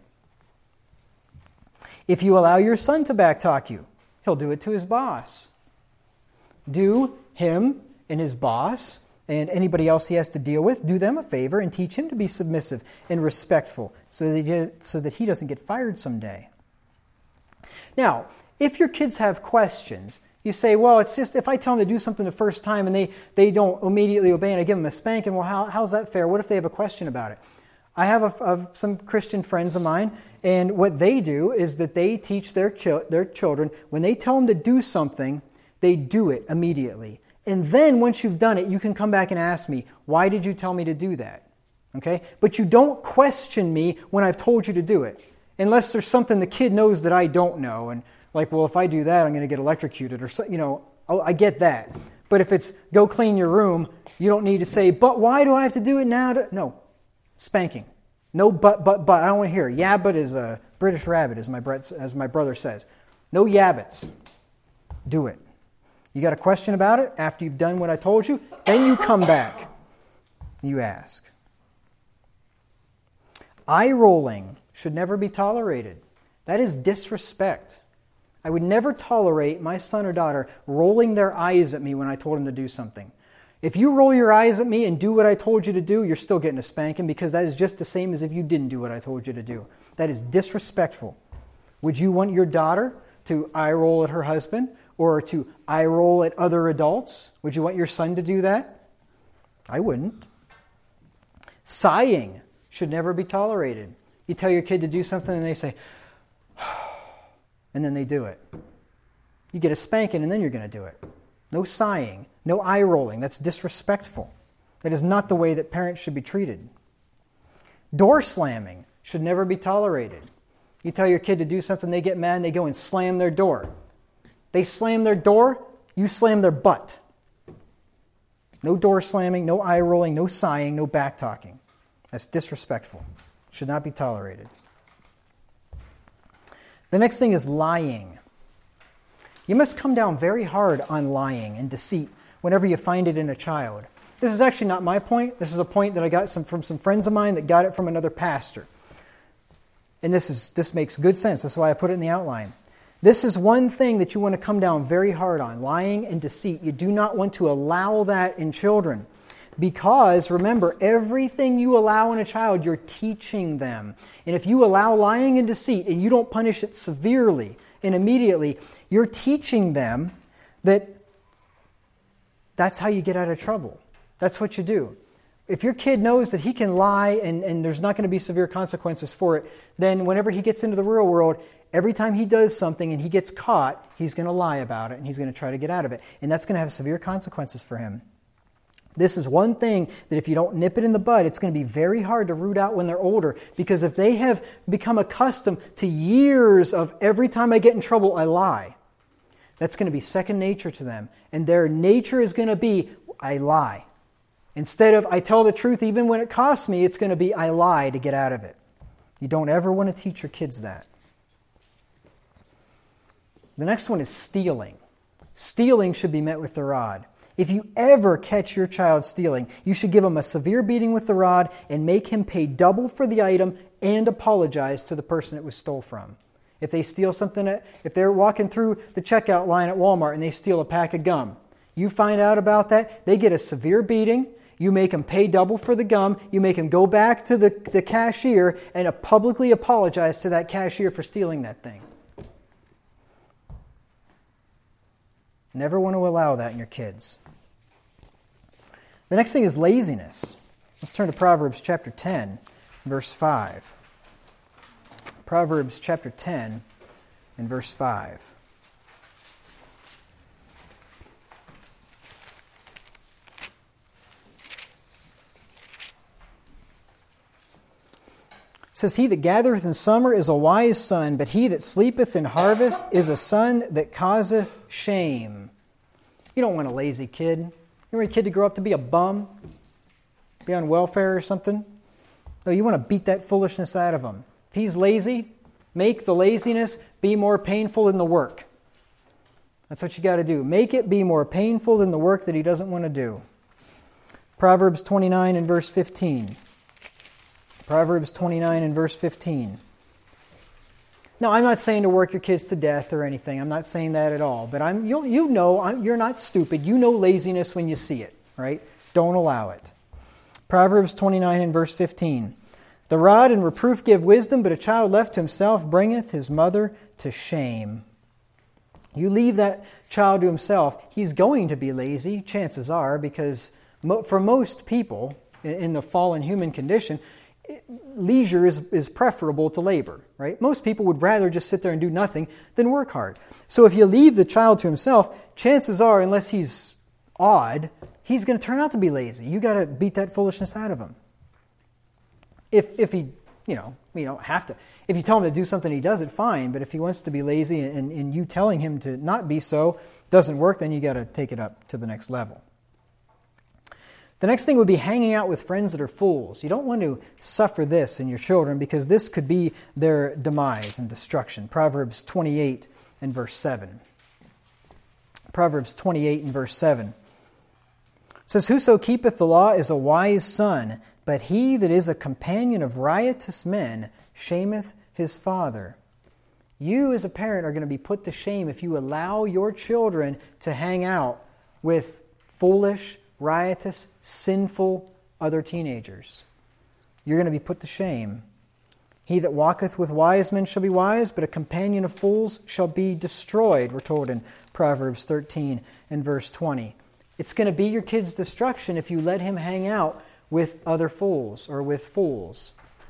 If you allow your son to backtalk you, he'll do it to his boss. Do him and his boss and anybody else he has to deal with, do them a favor and teach him to be submissive and respectful so that he doesn't get fired someday. Now, if your kids have questions, you say, well, it's just if I tell them to do something the first time and they don't immediately obey and I give them a spanking, well, how's that fair? What if they have a question about it? I have some Christian friends of mine, and what they do is that they teach their children, when they tell them to do something, they do it immediately. And then once you've done it, you can come back and ask me, why did you tell me to do that? Okay? But you don't question me when I've told you to do it, unless there's something the kid knows that I don't know. And like, well, if I do that, I'm going to get electrocuted or so, I get that. But if it's go clean your room, you don't need to say, but why do I have to do it now? No. Spanking. No but. I don't want to hear. Yabbit is a British rabbit, as my brother says. No yabbits. Do it. You got a question about it after you've done what I told you? Then you come back. You ask. Eye rolling should never be tolerated. That is disrespect. I would never tolerate my son or daughter rolling their eyes at me when I told them to do something. If you roll your eyes at me and do what I told you to do, you're still getting a spanking because that is just the same as if you didn't do what I told you to do. That is disrespectful. Would you want your daughter to eye roll at her husband or to eye roll at other adults? Would you want your son to do that? I wouldn't. Sighing should never be tolerated. You tell your kid to do something and they say, and then they do it. You get a spanking and then you're going to do it. No sighing, no eye rolling. That's disrespectful. That is not the way that parents should be treated. Door slamming should never be tolerated. You tell your kid to do something, they get mad and they go and slam their door. They slam their door, you slam their butt. No door slamming, no eye rolling, no sighing, no back talking. That's disrespectful. Should not be tolerated. The next thing is lying. You must come down very hard on lying and deceit whenever you find it in a child. This is actually not my point. This is a point that I got from some friends of mine that got it from another pastor. And this makes good sense. That's why I put it in the outline. This is one thing that you want to come down very hard on, lying and deceit. You do not want to allow that in children. Because, remember, everything you allow in a child, you're teaching them. And if you allow lying and deceit and you don't punish it severely and immediately, you're teaching them that that's how you get out of trouble. That's what you do. If your kid knows that he can lie and there's not going to be severe consequences for it, then whenever he gets into the real world, every time he does something and he gets caught, he's going to lie about it and he's going to try to get out of it. And that's going to have severe consequences for him. This is one thing that if you don't nip it in the bud, it's going to be very hard to root out when they're older. Because if they have become accustomed to years of every time I get in trouble, I lie, That's going to be second nature to them. And their nature is going to be, I lie. Instead of, I tell the truth even when it costs me, it's going to be, I lie to get out of it. You don't ever want to teach your kids that. The next one is stealing. Stealing should be met with the rod. If you ever catch your child stealing, you should give him a severe beating with the rod and make him pay double for the item and apologize to the person it was stole from. If they steal something, if they're walking through the checkout line at Walmart and they steal a pack of gum, you find out about that, they get a severe beating, you make them pay double for the gum, you make them go back to the cashier and publicly apologize to that cashier for stealing that thing. Never want to allow that in your kids. The next thing is laziness. Let's turn to Proverbs chapter 10, verse 5. Proverbs chapter 10 and verse 5. It says, he that gathereth in summer is a wise son, but he that sleepeth in harvest is a son that causeth shame. You don't want a lazy kid. You want a kid to grow up to be a bum? Be on welfare or something? No, you want to beat that foolishness out of him. If he's lazy, make the laziness be more painful than the work. That's what you got to do. Make it be more painful than the work that he doesn't want to do. Proverbs 29 and verse 15. Proverbs 29 and verse 15. Now, I'm not saying to work your kids to death or anything. I'm not saying that at all. But you're not stupid. You know laziness when you see it, right? Don't allow it. Proverbs 29 and verse 15. The rod and reproof give wisdom, but a child left to himself bringeth his mother to shame. You leave that child to himself, he's going to be lazy, chances are, because for most people in the fallen human condition, leisure is preferable to labor, right? Most people would rather just sit there and do nothing than work hard. So if you leave the child to himself, chances are, unless he's odd, he's going to turn out to be lazy. You got to beat that foolishness out of him. If he, you don't have to. If you tell him to do something, he does it, fine. But if he wants to be lazy and you telling him to not be so doesn't work, then you got to take it up to the next level. The next thing would be hanging out with friends that are fools. You don't want to suffer this in your children because this could be their demise and destruction. Proverbs 28 and verse 7. Proverbs 28 and verse 7. It says, whoso keepeth the law is a wise son, but he that is a companion of riotous men shameth his father. You as a parent are going to be put to shame if you allow your children to hang out with foolish, riotous, sinful other teenagers. You're going to be put to shame. He that walketh with wise men shall be wise, but a companion of fools shall be destroyed, we're told in Proverbs 13 and verse 20. It's going to be your kid's destruction if you let him hang out with other fools or with fools.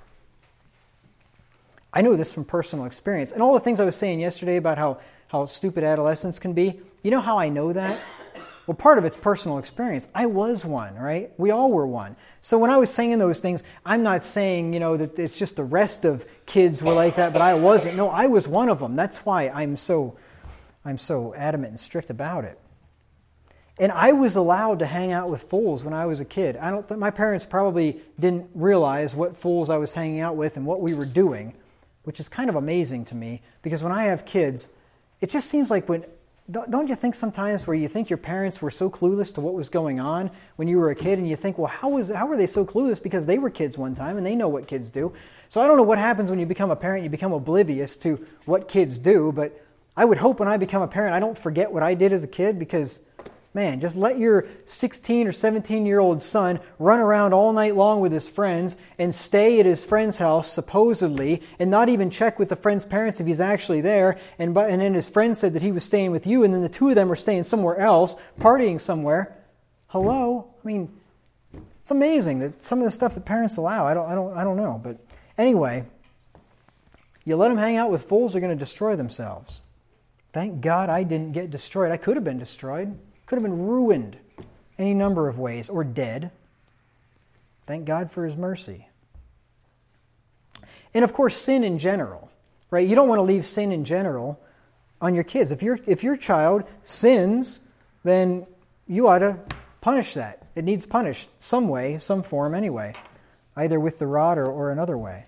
I know this from personal experience. And all the things I was saying yesterday about how stupid adolescents can be, you know how I know that? Well, part of it's personal experience. I was one, right? We all were one. So when I was saying those things, I'm not saying, that it's just the rest of kids were like that, but I wasn't. No, I was one of them. That's why I'm so adamant and strict about it. And I was allowed to hang out with fools when I was a kid. I don't think my parents probably didn't realize what fools I was hanging out with and what we were doing, which is kind of amazing to me because when I have kids, it just seems like don't you think sometimes where you think your parents were so clueless to what was going on when you were a kid and you think, well, how were they so clueless? Because they were kids one time and they know what kids do. So I don't know what happens when you become a parent, you become oblivious to what kids do, but I would hope when I become a parent I don't forget what I did as a kid because, man, just let your 16 or 17-year-old son run around all night long with his friends and stay at his friend's house, supposedly, and not even check with the friend's parents if he's actually there. And then his friend said that he was staying with you, and then the two of them were staying somewhere else, partying somewhere. Hello? I mean, it's amazing that some of the stuff that parents allow. I don't know. But anyway, you let them hang out with fools, they're going to destroy themselves. Thank God I didn't get destroyed. I could have been destroyed. Could have been ruined any number of ways or dead. Thank God for His mercy. And of course, sin in general, right? You don't want to leave sin in general on your kids. If your child sins, then you ought to punish that. It needs punished some way, some form anyway, either with the rod or another way.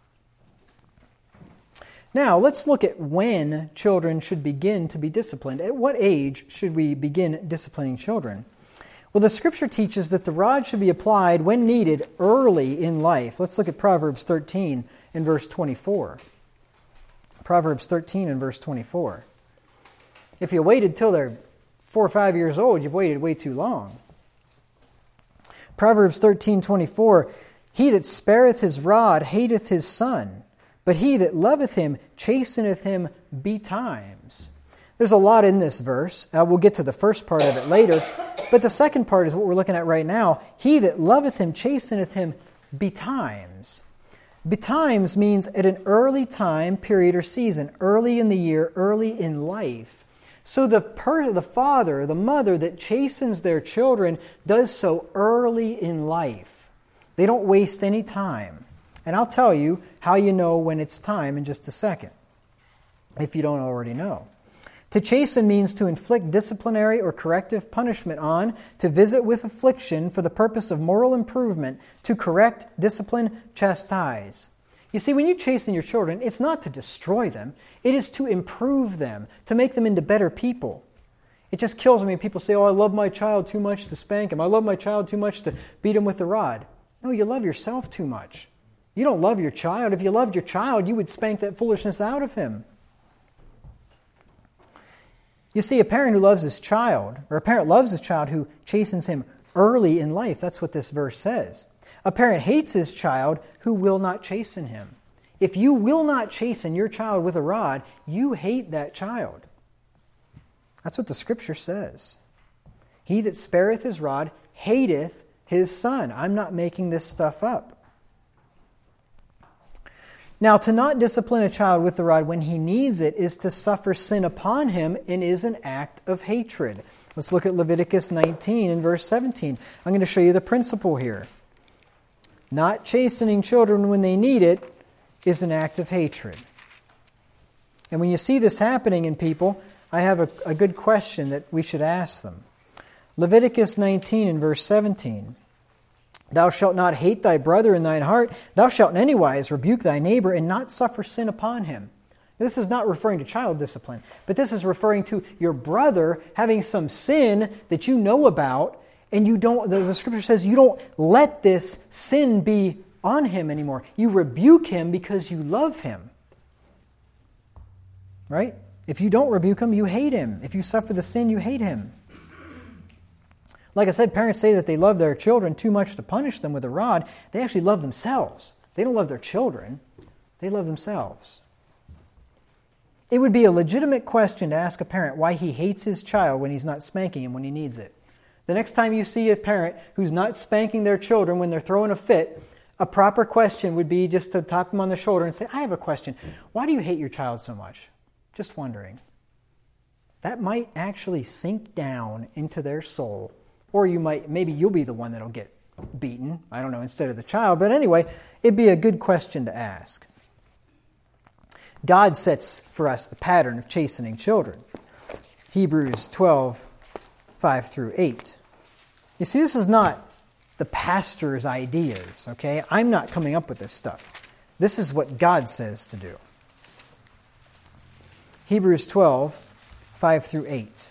Now, let's look at when children should begin to be disciplined. At what age should we begin disciplining children? Well, the Scripture teaches that the rod should be applied when needed early in life. Let's look at Proverbs 13 and verse 24. Proverbs 13 and verse 24. If you waited till they're 4 or 5 years old, you've waited way too long. Proverbs 13:24, he that spareth his rod hateth his son, but he that loveth him chasteneth him betimes. There's a lot in this verse. We'll get to the first part of it later, but the second part is what we're looking at right now. He that loveth him chasteneth him betimes. Betimes means at an early time, period, or season, early in the year, early in life. So the father, the mother that chastens their children does so early in life. They don't waste any time. And I'll tell you how you know when it's time in just a second, if you don't already know. To chasten means to inflict disciplinary or corrective punishment on, to visit with affliction for the purpose of moral improvement, to correct, discipline, chastise. You see, when you chasten your children, it's not to destroy them. It is to improve them, to make them into better people. It just kills me when people say, oh, I love my child too much to spank him. I love my child too much to beat him with the rod. No, you love yourself too much. You don't love your child. If you loved your child, you would spank that foolishness out of him. You see, a parent who loves his child, or a parent loves his child who chastens him early in life. That's what this verse says. A parent hates his child who will not chasten him. If you will not chasten your child with a rod, you hate that child. That's what the Scripture says. He that spareth his rod hateth his son. I'm not making this stuff up. Now, to not discipline a child with the rod when he needs it is to suffer sin upon him and is an act of hatred. Let's look at Leviticus 19 and verse 17. I'm going to show you the principle here. Not chastening children when they need it is an act of hatred. And when you see this happening in people, I have a good question that we should ask them. Leviticus 19 and verse 17. Thou shalt not hate thy brother in thine heart. Thou shalt in any wise rebuke thy neighbor and not suffer sin upon him. This is not referring to child discipline, but this is referring to your brother having some sin that you know about, and you don't, the Scripture says, you don't let this sin be on him anymore. You rebuke him because you love him. Right? If you don't rebuke him, you hate him. If you suffer the sin, you hate him. Like I said, parents say that they love their children too much to punish them with a rod. They actually love themselves. They don't love their children. They love themselves. It would be a legitimate question to ask a parent why he hates his child when he's not spanking him when he needs it. The next time you see a parent who's not spanking their children when they're throwing a fit, a proper question would be just to tap them on the shoulder and say, I have a question. Why do you hate your child so much? Just wondering. That might actually sink down into their soul. Or maybe you'll be the one that'll get beaten, I don't know, instead of the child. But anyway, it'd be a good question to ask. God sets for us the pattern of chastening children. Hebrews 12, 5 through 8. You see, this is not the pastor's ideas, okay? I'm not coming up with this stuff. This is what God says to do. Hebrews 12, 5 through 8.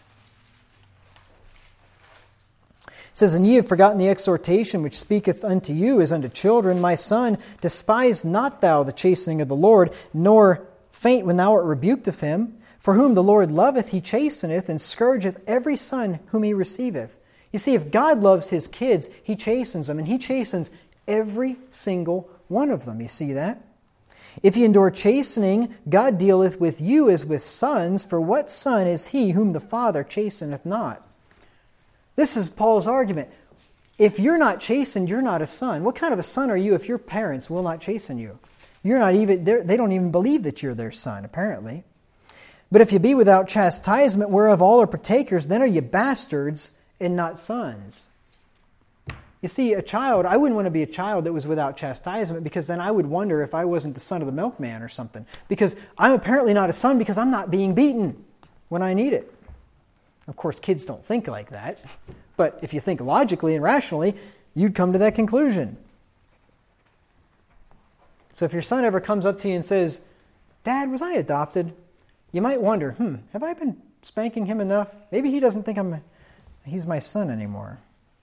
It says, And ye have forgotten the exhortation which speaketh unto you as unto children. My son, despise not thou the chastening of the Lord, nor faint when thou art rebuked of him. For whom the Lord loveth, he chasteneth, and scourgeth every son whom he receiveth. You see, if God loves his kids, he chastens them, and he chastens every single one of them. You see that? If ye endure chastening, God dealeth with you as with sons, for what son is he whom the Father chasteneth not? This is Paul's argument. If you're not chastened, you're not a son. What kind of a son are you if your parents will not chasten you? You're not even, they don't even believe that you're their son, apparently. But if you be without chastisement, whereof all are partakers, then are you bastards and not sons. You see, a child, I wouldn't want to be a child that was without chastisement, because then I would wonder if I wasn't the son of the milkman or something. Because I'm apparently not a son because I'm not being beaten. when I need it. Of course, kids don't think like that, but if you think logically and rationally, you'd come to that conclusion. So if your son ever comes up to you and says, "Dad, was I adopted?" you might wonder, have I been spanking him enough? Maybe he doesn't think he's my son anymore.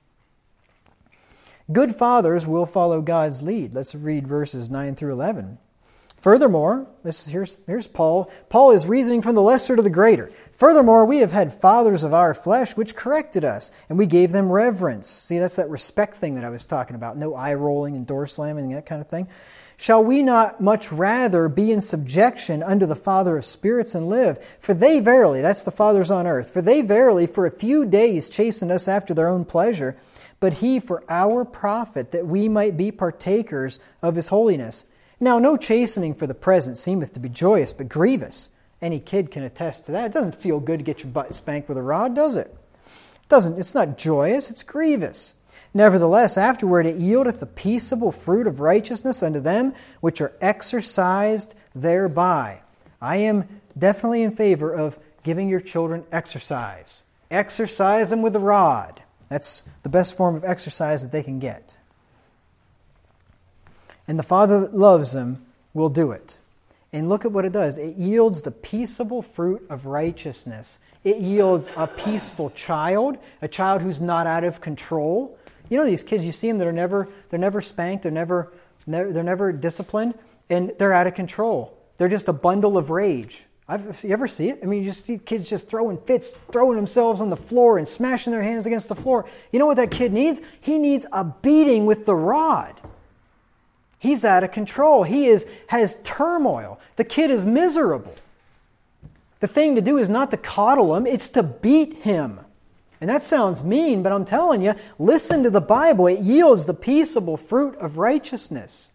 Good fathers will follow God's lead. Let's read verses 9 through 11. Furthermore, here's Paul. Paul is reasoning from the lesser to the greater. Furthermore, we have had fathers of our flesh which corrected us, and we gave them reverence. See, that's that respect thing that I was talking about. No eye rolling and door slamming, that kind of thing. Shall we not much rather be in subjection unto the Father of spirits and live? For they verily, that's the fathers on earth, for they verily for a few days chastened us after their own pleasure, but he for our profit, that we might be partakers of his holiness. Now no chastening for the present seemeth to be joyous, but grievous. Any kid can attest to that. It doesn't feel good to get your butt spanked with a rod, does it? It's not joyous, it's grievous. Nevertheless, afterward it yieldeth the peaceable fruit of righteousness unto them which are exercised thereby. I am definitely in favor of giving your children exercise. Exercise them with a rod. That's the best form of exercise that they can get. And the Father that loves them will do it. And look at what it does. It yields the peaceable fruit of righteousness. It yields a peaceful child, a child who's not out of control. You know these kids, you see them, they're never spanked, they're never disciplined, and they're out of control. They're just a bundle of rage. You ever see it? I mean, you just see kids just throwing fits, throwing themselves on the floor and smashing their hands against the floor. You know what that kid needs? He needs a beating with the rod. He's out of control. He has turmoil. The kid is miserable. The thing to do is not to coddle him, it's to beat him. And that sounds mean, but I'm telling you, listen to the Bible. It yields the peaceable fruit of righteousness.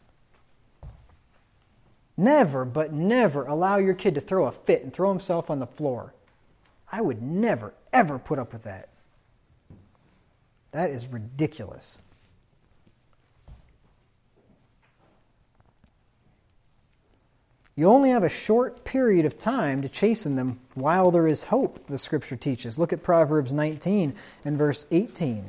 Never, but never allow your kid to throw a fit and throw himself on the floor. I would never, ever put up with that. That is ridiculous. You only have a short period of time to chasten them while there is hope, the Scripture teaches. Look at Proverbs 19 and verse 18.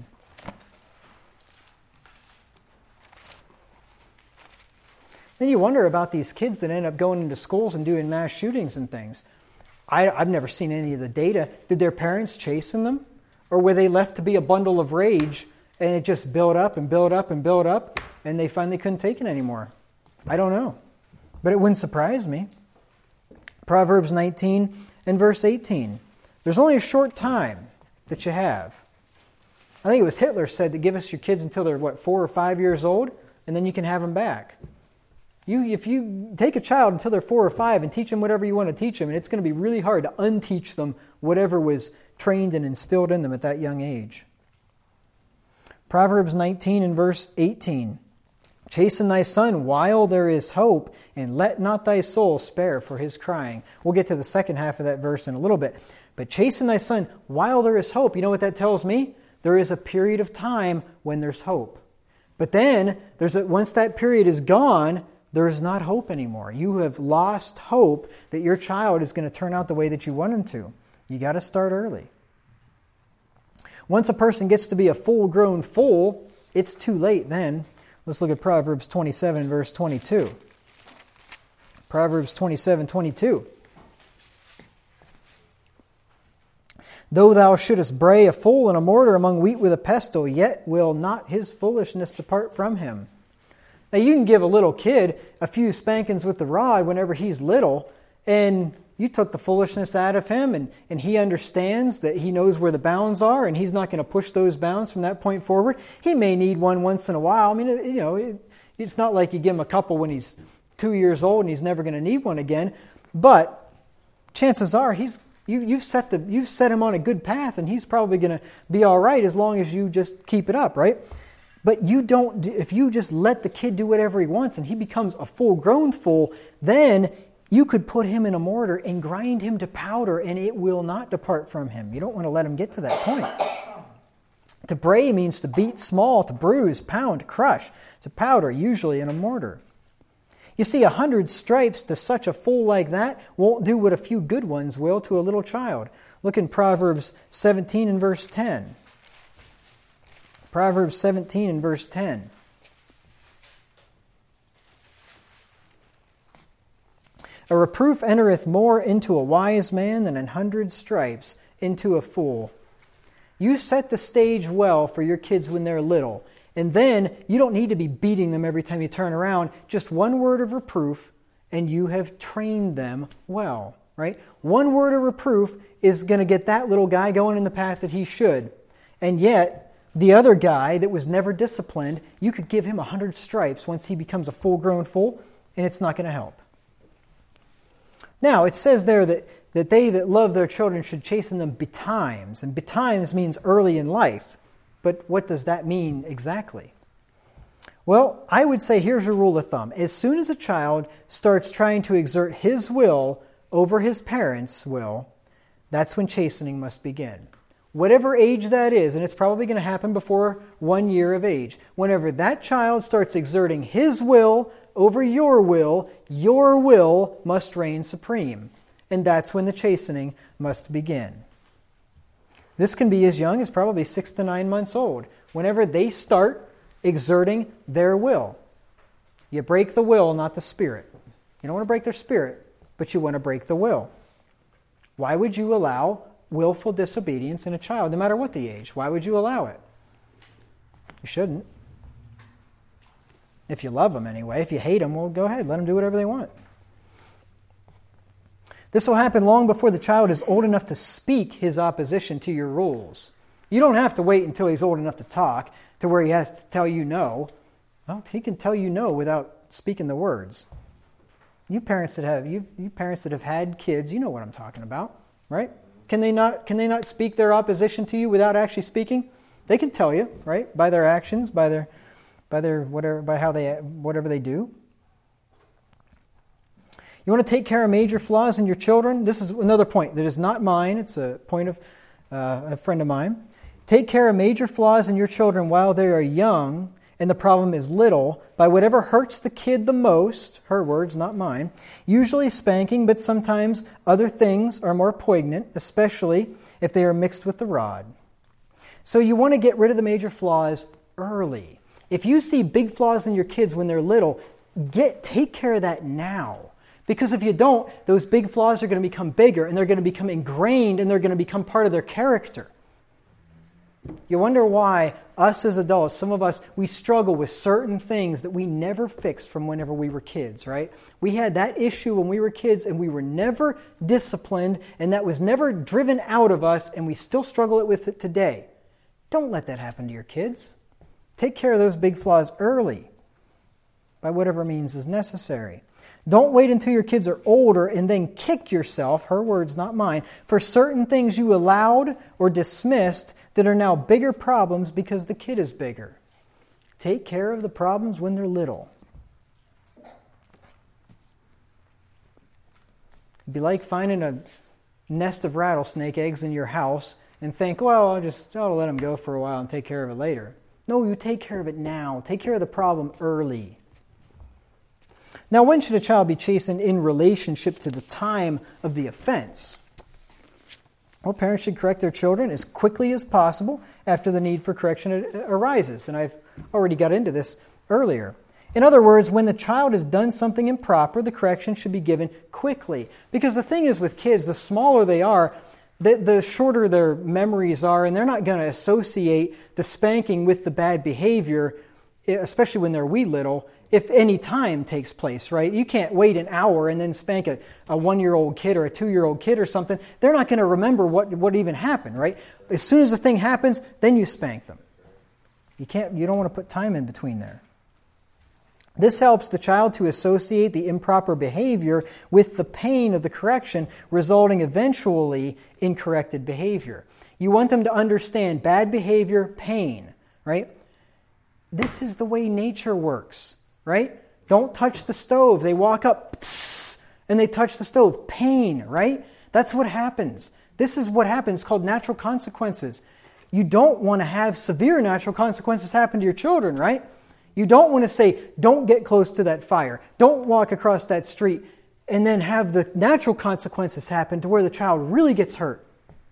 Then you wonder about these kids that end up going into schools and doing mass shootings and things. I've never seen any of the data. Did their parents chasten them? Or were they left to be a bundle of rage and it just built up and built up and built up and they finally couldn't take it anymore? I don't know. But it wouldn't surprise me. Proverbs 19 and verse 18. There's only a short time that you have. I think it was Hitler said to give us your kids until they're, 4 or 5 years old, and then you can have them back. If you take a child until they're 4 or 5 and teach them whatever you want to teach them, and it's going to be really hard to unteach them whatever was trained and instilled in them at that young age. Proverbs 19 and verse 18. Chasten thy son while there is hope, and let not thy soul spare for his crying. We'll get to the second half of that verse in a little bit. But chasten thy son while there is hope. You know what that tells me? There is a period of time when there's hope. But then, once that period is gone, there is not hope anymore. You have lost hope that your child is going to turn out the way that you want him to. You got to start early. Once a person gets to be a full-grown fool, it's too late then. Let's look at Proverbs 27, verse 22. Proverbs 27:22. Though thou shouldest bray a fool in a mortar among wheat with a pestle, yet will not his foolishness depart from him. Now you can give a little kid a few spankings with the rod whenever he's little, and you took the foolishness out of him, and he understands that he knows where the bounds are, and he's not going to push those bounds from that point forward. He may need one once in a while. I mean, it's not like you give him a couple when he's 2 years old and he's never going to need one again. But chances are you've set him on a good path, and he's probably going to be all right as long as you just keep it up, right? But if you just let the kid do whatever he wants and he becomes a full-grown fool, then you could put him in a mortar and grind him to powder, and it will not depart from him. You don't want to let him get to that point. To bray means to beat small, to bruise, pound, crush, to powder, usually in a mortar. You see, 100 stripes to such a fool like that won't do what a few good ones will to a little child. Look in Proverbs 17 and verse 10. Proverbs 17 and verse 10. A reproof entereth more into a wise man than 100 stripes into a fool. You set the stage well for your kids when they're little. And then you don't need to be beating them every time you turn around. Just one word of reproof and you have trained them well, right? One word of reproof is going to get that little guy going in the path that he should. And yet, the other guy that was never disciplined, you could give him 100 stripes once he becomes a full-grown fool, and it's not going to help. Now, it says there that they that love their children should chasten them betimes. And betimes means early in life. But what does that mean exactly? Well, I would say here's a rule of thumb. As soon as a child starts trying to exert his will over his parents' will, that's when chastening must begin. Whatever age that is, and it's probably going to happen before 1 year of age, whenever that child starts exerting his will over your will must reign supreme. And that's when the chastening must begin. This can be as young as probably 6 to 9 months old, whenever they start exerting their will. You break the will, not the spirit. You don't want to break their spirit, but you want to break the will. Why would you allow willful disobedience in a child, no matter what the age? Why would you allow it? You shouldn't. If you love them anyway. If you hate them, well, go ahead. Let them do whatever they want. This will happen long before the child is old enough to speak his opposition to your rules. You don't have to wait until he's old enough to talk, to where he has to tell you no. Well, he can tell you no without speaking the words. You parents that have had kids, you know what I'm talking about, right? Can they not speak their opposition to you without actually speaking? They can tell you, right? By their actions, by whatever they do. You want to take care of major flaws in your children? This is another point that is not mine. It's a point of a friend of mine. Take care of major flaws in your children while they are young and the problem is little by whatever hurts the kid the most, her words, not mine, usually spanking, but sometimes other things are more poignant, especially if they are mixed with the rod. So you want to get rid of the major flaws early. If you see big flaws in your kids when they're little, take care of that now. Because if you don't, those big flaws are going to become bigger and they're going to become ingrained and they're going to become part of their character. You wonder why us as adults, some of us, we struggle with certain things that we never fixed from whenever we were kids, right? We had that issue when we were kids and we were never disciplined and that was never driven out of us and we still struggle with it today. Don't let that happen to your kids. Take care of those big flaws early by whatever means is necessary. Don't wait until your kids are older and then kick yourself, her words, not mine, for certain things you allowed or dismissed that are now bigger problems because the kid is bigger. Take care of the problems when they're little. It'd be like finding a nest of rattlesnake eggs in your house and think, well, I'll let them go for a while and take care of it later. No, you take care of it now. Take care of the problem early. Now, when should a child be chastened in relationship to the time of the offense? Well, parents should correct their children as quickly as possible after the need for correction arises. And I've already got into this earlier. In other words, when the child has done something improper, the correction should be given quickly. Because the thing is with kids, the smaller they are, the shorter their memories are, and they're not going to associate the spanking with the bad behavior, especially when they're wee little, if any time takes place, right? You can't wait an hour and then spank a 1-year-old kid or a 2-year-old kid or something. They're not going to remember what even happened, right? As soon as the thing happens, then you spank them. You don't want to put time in between there. This helps the child to associate the improper behavior with the pain of the correction, resulting eventually in corrected behavior. You want them to understand bad behavior, pain, right? This is the way nature works, right? Don't touch the stove. They walk up, and they touch the stove. Pain, right? That's what happens. This is what happens, it's called natural consequences. You don't want to have severe natural consequences happen to your children, right? You don't want to say, don't get close to that fire. Don't walk across that street. And then have the natural consequences happen to where the child really gets hurt.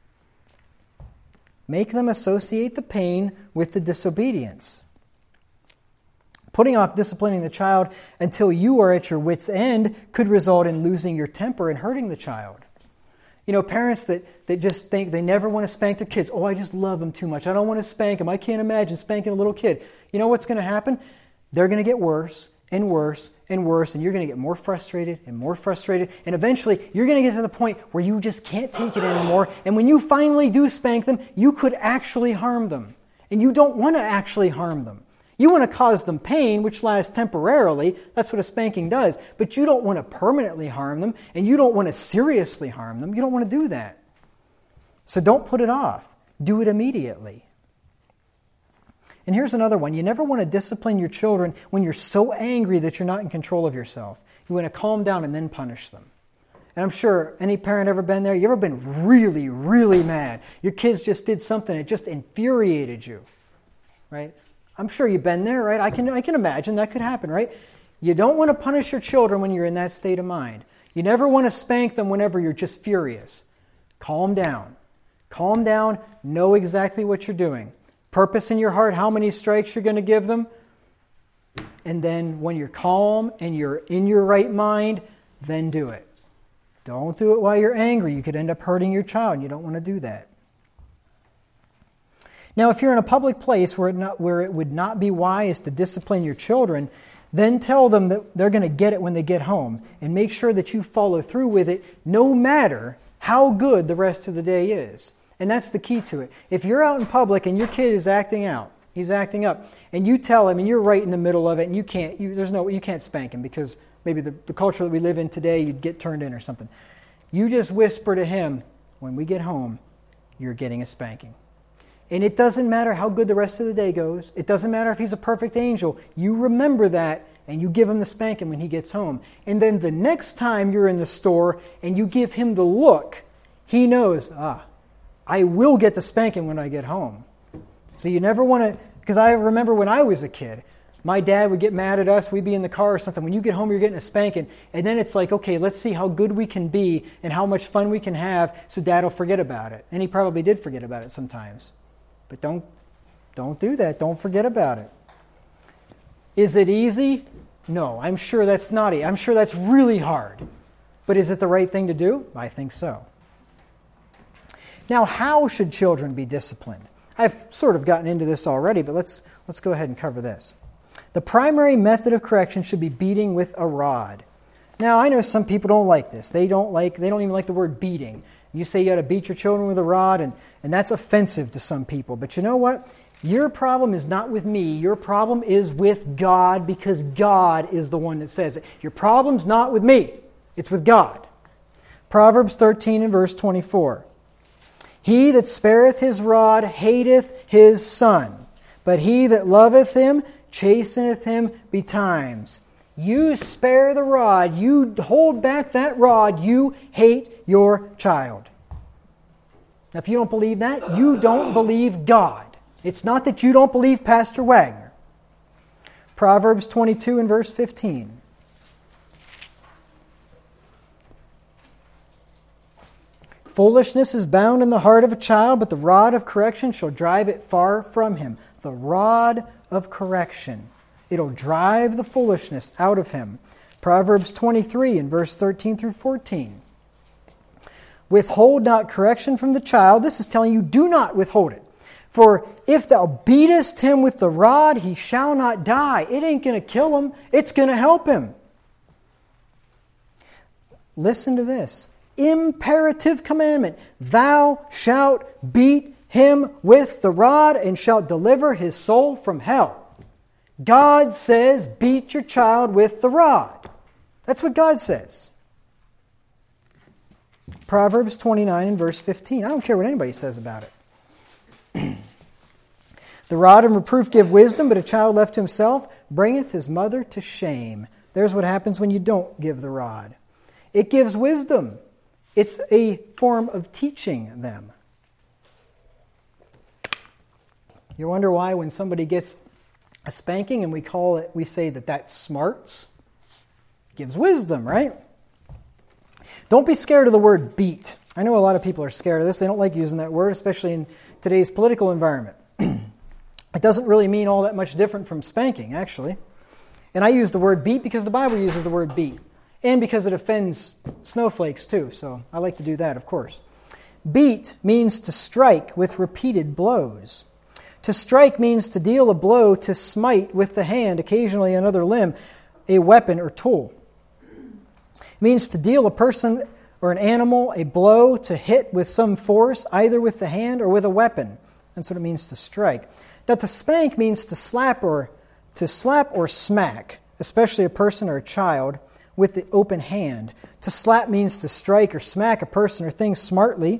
Make them associate the pain with the disobedience. Putting off disciplining the child until you are at your wit's end could result in losing your temper and hurting the child. You know, parents that just think they never want to spank their kids. Oh, I just love them too much. I don't want to spank them. I can't imagine spanking a little kid. You know what's going to happen? They're going to get worse and worse and worse, and you're going to get more frustrated, and eventually you're going to get to the point where you just can't take it anymore, and when you finally do spank them, you could actually harm them. And you don't want to actually harm them. You want to cause them pain, which lasts temporarily. That's what a spanking does. But you don't want to permanently harm them, and you don't want to seriously harm them. You don't want to do that. So don't put it off. Do it immediately. And here's another one. You never want to discipline your children when you're so angry that you're not in control of yourself. You want to calm down and then punish them. And I'm sure any parent ever been there? You ever been really, really mad? Your kids just did something that just infuriated you, right? I'm sure you've been there, right? I can imagine that could happen, right? You don't want to punish your children when you're in that state of mind. You never want to spank them whenever you're just furious. Calm down. Calm down. Know exactly what you're doing. Purpose in your heart how many strikes you're going to give them. And then when you're calm and you're in your right mind, then do it. Don't do it while you're angry. You could end up hurting your child. You don't want to do that. Now, if you're in a public place where it would not be wise to discipline your children, then tell them that they're going to get it when they get home, and make sure that you follow through with it no matter how good the rest of the day is. And that's the key to it. If you're out in public and your kid is acting out, he's acting up, and you tell him, and you're right in the middle of it, and you can't spank him because maybe the culture that we live in today, you'd get turned in or something. You just whisper to him, when we get home, you're getting a spanking. And it doesn't matter how good the rest of the day goes. It doesn't matter if he's a perfect angel. You remember that, and you give him the spanking when he gets home. And then the next time you're in the store and you give him the look, he knows, I will get the spanking when I get home. So you never want to, because I remember when I was a kid, my dad would get mad at us, we'd be in the car or something. When you get home, you're getting a spanking. And then it's like, okay, let's see how good we can be and how much fun we can have so Dad will forget about it. And he probably did forget about it sometimes. But don't do that. Don't forget about it. Is it easy? No, I'm sure that's not easy. I'm sure that's really hard. But is it the right thing to do? I think so. Now, how should children be disciplined? I've sort of gotten into this already, but let's go ahead and cover this. The primary method of correction should be beating with a rod. Now, I know some people don't like this. They don't even like the word beating. You say you got to beat your children with a rod, and that's offensive to some people. But you know what? Your problem is not with me. Your problem is with God, because God is the one that says it. Your problem's not with me. It's with God. Proverbs 13 and verse 24. He that spareth his rod hateth his son, but he that loveth him chasteneth him betimes. You spare the rod, you hold back that rod, you hate your child. Now, if you don't believe that, you don't believe God. It's not that you don't believe Pastor Wagner. Proverbs 22 and verse 15. Foolishness is bound in the heart of a child, but the rod of correction shall drive it far from him. The rod of correction. It'll drive the foolishness out of him. Proverbs 23 and verse 13 through 14. Withhold not correction from the child. This is telling you, do not withhold it. For if thou beatest him with the rod, he shall not die. It ain't going to kill him. It's going to help him. Listen to this. Imperative commandment. Thou shalt beat him with the rod and shalt deliver his soul from hell. God says, beat your child with the rod. That's what God says. Proverbs 29 and verse 15. I don't care what anybody says about it. The rod and reproof give wisdom, but a child left to himself bringeth his mother to shame. There's what happens when you don't give the rod. It gives wisdom. It's a form of teaching them. You wonder why when somebody gets a spanking, and we say that smarts, gives wisdom, right? Don't be scared of the word beat. I know a lot of people are scared of this. They don't like using that word, especially in today's political environment. It doesn't really mean all that much different from spanking, actually. And I use the word beat because the Bible uses the word beat. And because it offends snowflakes too, so I like to do that, of course. Beat means to strike with repeated blows. To strike means to deal a blow, to smite with the hand, occasionally another limb, a weapon or tool. It means to deal a person or an animal a blow, to hit with some force, either with the hand or with a weapon. That's what it means to strike. Now, to spank means to slap or smack, especially a person or a child, with the open hand. To slap means to strike or smack a person or thing smartly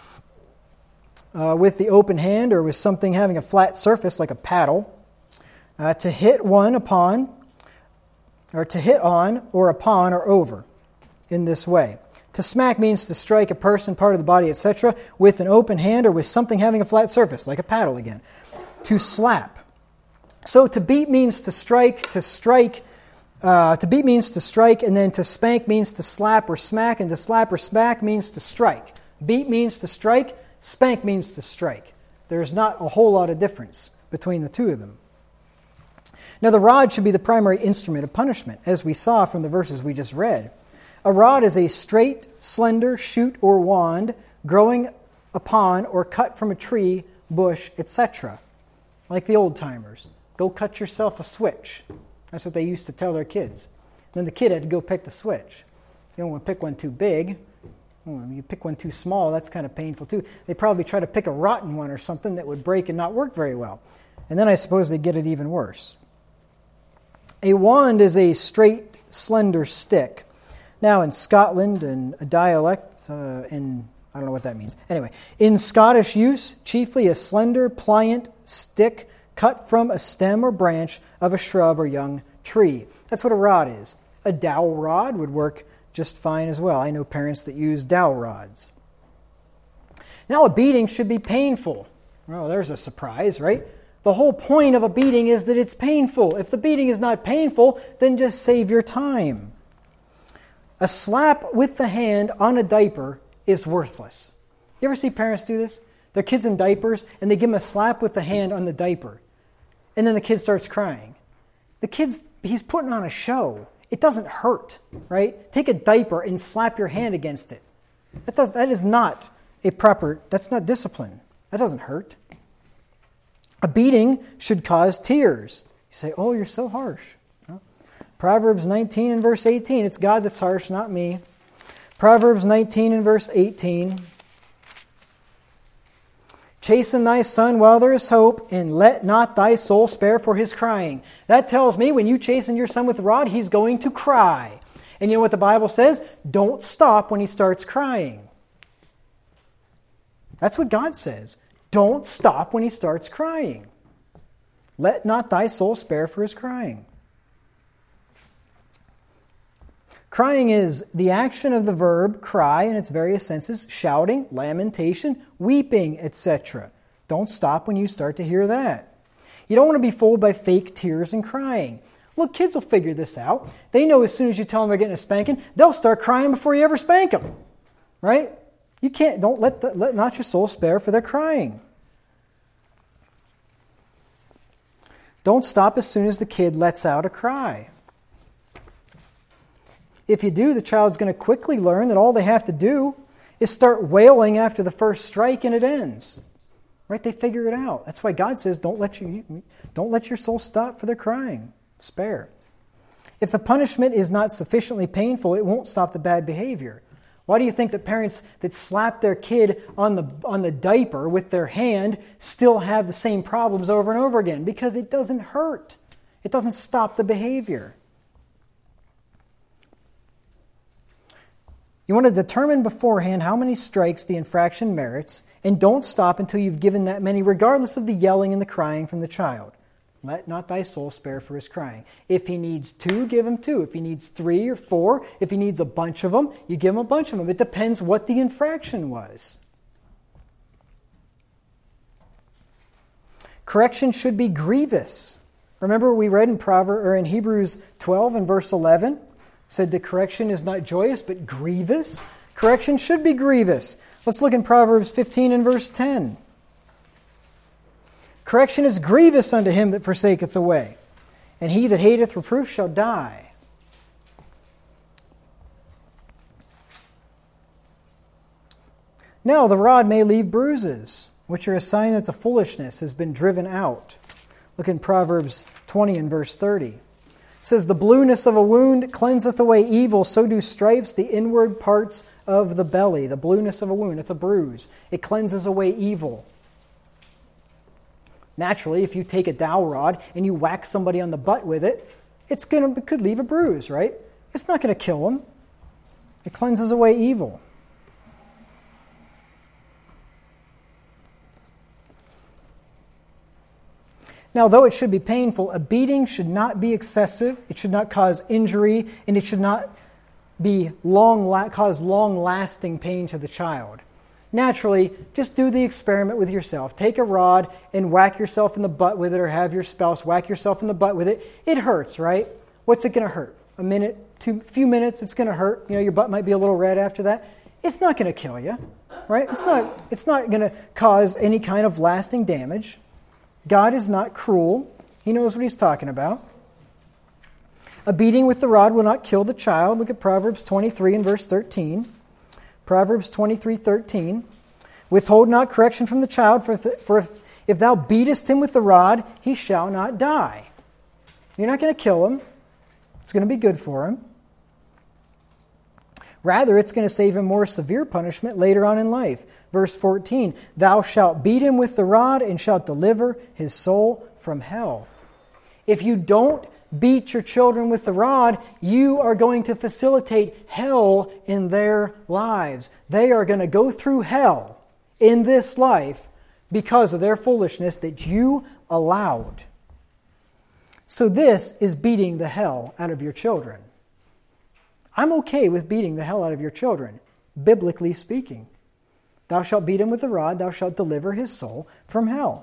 with the open hand or with something having a flat surface like a paddle. To hit one upon, or to hit on or upon or over in this way. To smack means to strike a person, part of the body, etc., with an open hand or with something having a flat surface, like a paddle again. To slap. So to beat means to strike, to beat means to strike, and then to spank means to slap or smack, and to slap or smack means to strike. Beat means to strike, spank means to strike. There's not a whole lot of difference between the two of them. Now the rod should be the primary instrument of punishment, as we saw from the verses we just read. A rod is a straight, slender shoot or wand growing upon or cut from a tree, bush, etc. Like the old-timers. Go cut yourself a switch. That's what they used to tell their kids. Then the kid had to go pick the switch. You don't want to pick one too big. You pick one too small, that's kind of painful too. They probably try to pick a rotten one or something that would break and not work very well. And then I suppose they get it even worse. A wand is a straight, slender stick. Now in Scotland, and a dialect, I don't know what that means. Anyway, in Scottish use, chiefly a slender, pliant stick cut from a stem or branch of a shrub or young tree. That's what a rod is. A dowel rod would work just fine as well. I know parents that use dowel rods. Now a beating should be painful. Well, there's a surprise, right? The whole point of a beating is that it's painful. If the beating is not painful, then just save your time. A slap with the hand on a diaper is worthless. You ever see parents do this? Their kid's in diapers, and they give them a slap with the hand on the diaper. And then the kid starts crying. He's putting on a show. It doesn't hurt, right? Take a diaper and slap your hand against it. That is not that's not discipline. That doesn't hurt. A beating should cause tears. You say, oh, you're so harsh. No. Proverbs 19 and verse 18. It's God that's harsh, not me. Proverbs 19 and verse 18. Chasten thy son while there is hope, and let not thy soul spare for his crying. That tells me when you chasten your son with a rod, he's going to cry. And you know what the Bible says? Don't stop when he starts crying. That's what God says. Don't stop when he starts crying. Let not thy soul spare for his crying. Crying is the action of the verb cry in its various senses, shouting, lamentation, weeping, etc. Don't stop when you start to hear that. You don't want to be fooled by fake tears and crying. Look, kids will figure this out. They know as soon as you tell them they're getting a spanking, they'll start crying before you ever spank them. Right? Don't let not your soul spare for their crying. Don't stop as soon as the kid lets out a cry. If you do, the child's going to quickly learn that all they have to do is start wailing after the first strike and it ends. Right? They figure it out. That's why God says, don't let your soul stop for their crying. Spare. If the punishment is not sufficiently painful, it won't stop the bad behavior. Why do you think that parents that slap their kid on the diaper with their hand still have the same problems over and over again? Because it doesn't hurt. It doesn't stop the behavior. You want to determine beforehand how many strikes the infraction merits, and don't stop until you've given that many, regardless of the yelling and the crying from the child. Let not thy soul spare for his crying. If he needs 2, give him 2. If he needs 3 or 4, if he needs a bunch of them, you give him a bunch of them. It depends what the infraction was. Correction should be grievous. Remember we read in Hebrews 12 and verse 11, said the correction is not joyous but grievous. Correction should be grievous. Let's look in Proverbs 15 and verse 10. Correction is grievous unto him that forsaketh the way, and he that hateth reproof shall die. Now the rod may leave bruises, which are a sign that the foolishness has been driven out. Look in Proverbs 20 and verse 30. It says, the blueness of a wound cleanseth away evil, so do stripes the inward parts of the belly. The blueness of a wound, it's a bruise. It cleanses away evil. Naturally, if you take a dowel rod and you whack somebody on the butt with it, it could leave a bruise, right? It's not going to kill them. It cleanses away evil. Now, though it should be painful, a beating should not be excessive, it should not cause injury, and it should not be cause long-lasting pain to the child. Naturally, just do the experiment with yourself. Take a rod and whack yourself in the butt with it, or have your spouse whack yourself in the butt with it. It hurts, right? What's it going to hurt? A minute, few minutes, it's going to hurt. You know, your butt might be a little red after that. It's not going to kill you, right? It's not going to cause any kind of lasting damage. God is not cruel. He knows what he's talking about. A beating with the rod will not kill the child. Look at Proverbs 23 and verse 13. Proverbs 23:13. Withhold not correction from the child, for if thou beatest him with the rod, he shall not die. You're not going to kill him. It's going to be good for him. Rather, it's going to save him more severe punishment later on in life. Verse 14, thou shalt beat him with the rod and shalt deliver his soul from hell. If you don't beat your children with the rod, you are going to facilitate hell in their lives. They are going to go through hell in this life because of their foolishness that you allowed. So this is beating the hell out of your children. I'm okay with beating the hell out of your children, biblically speaking. Thou shalt beat him with the rod, thou shalt deliver his soul from hell.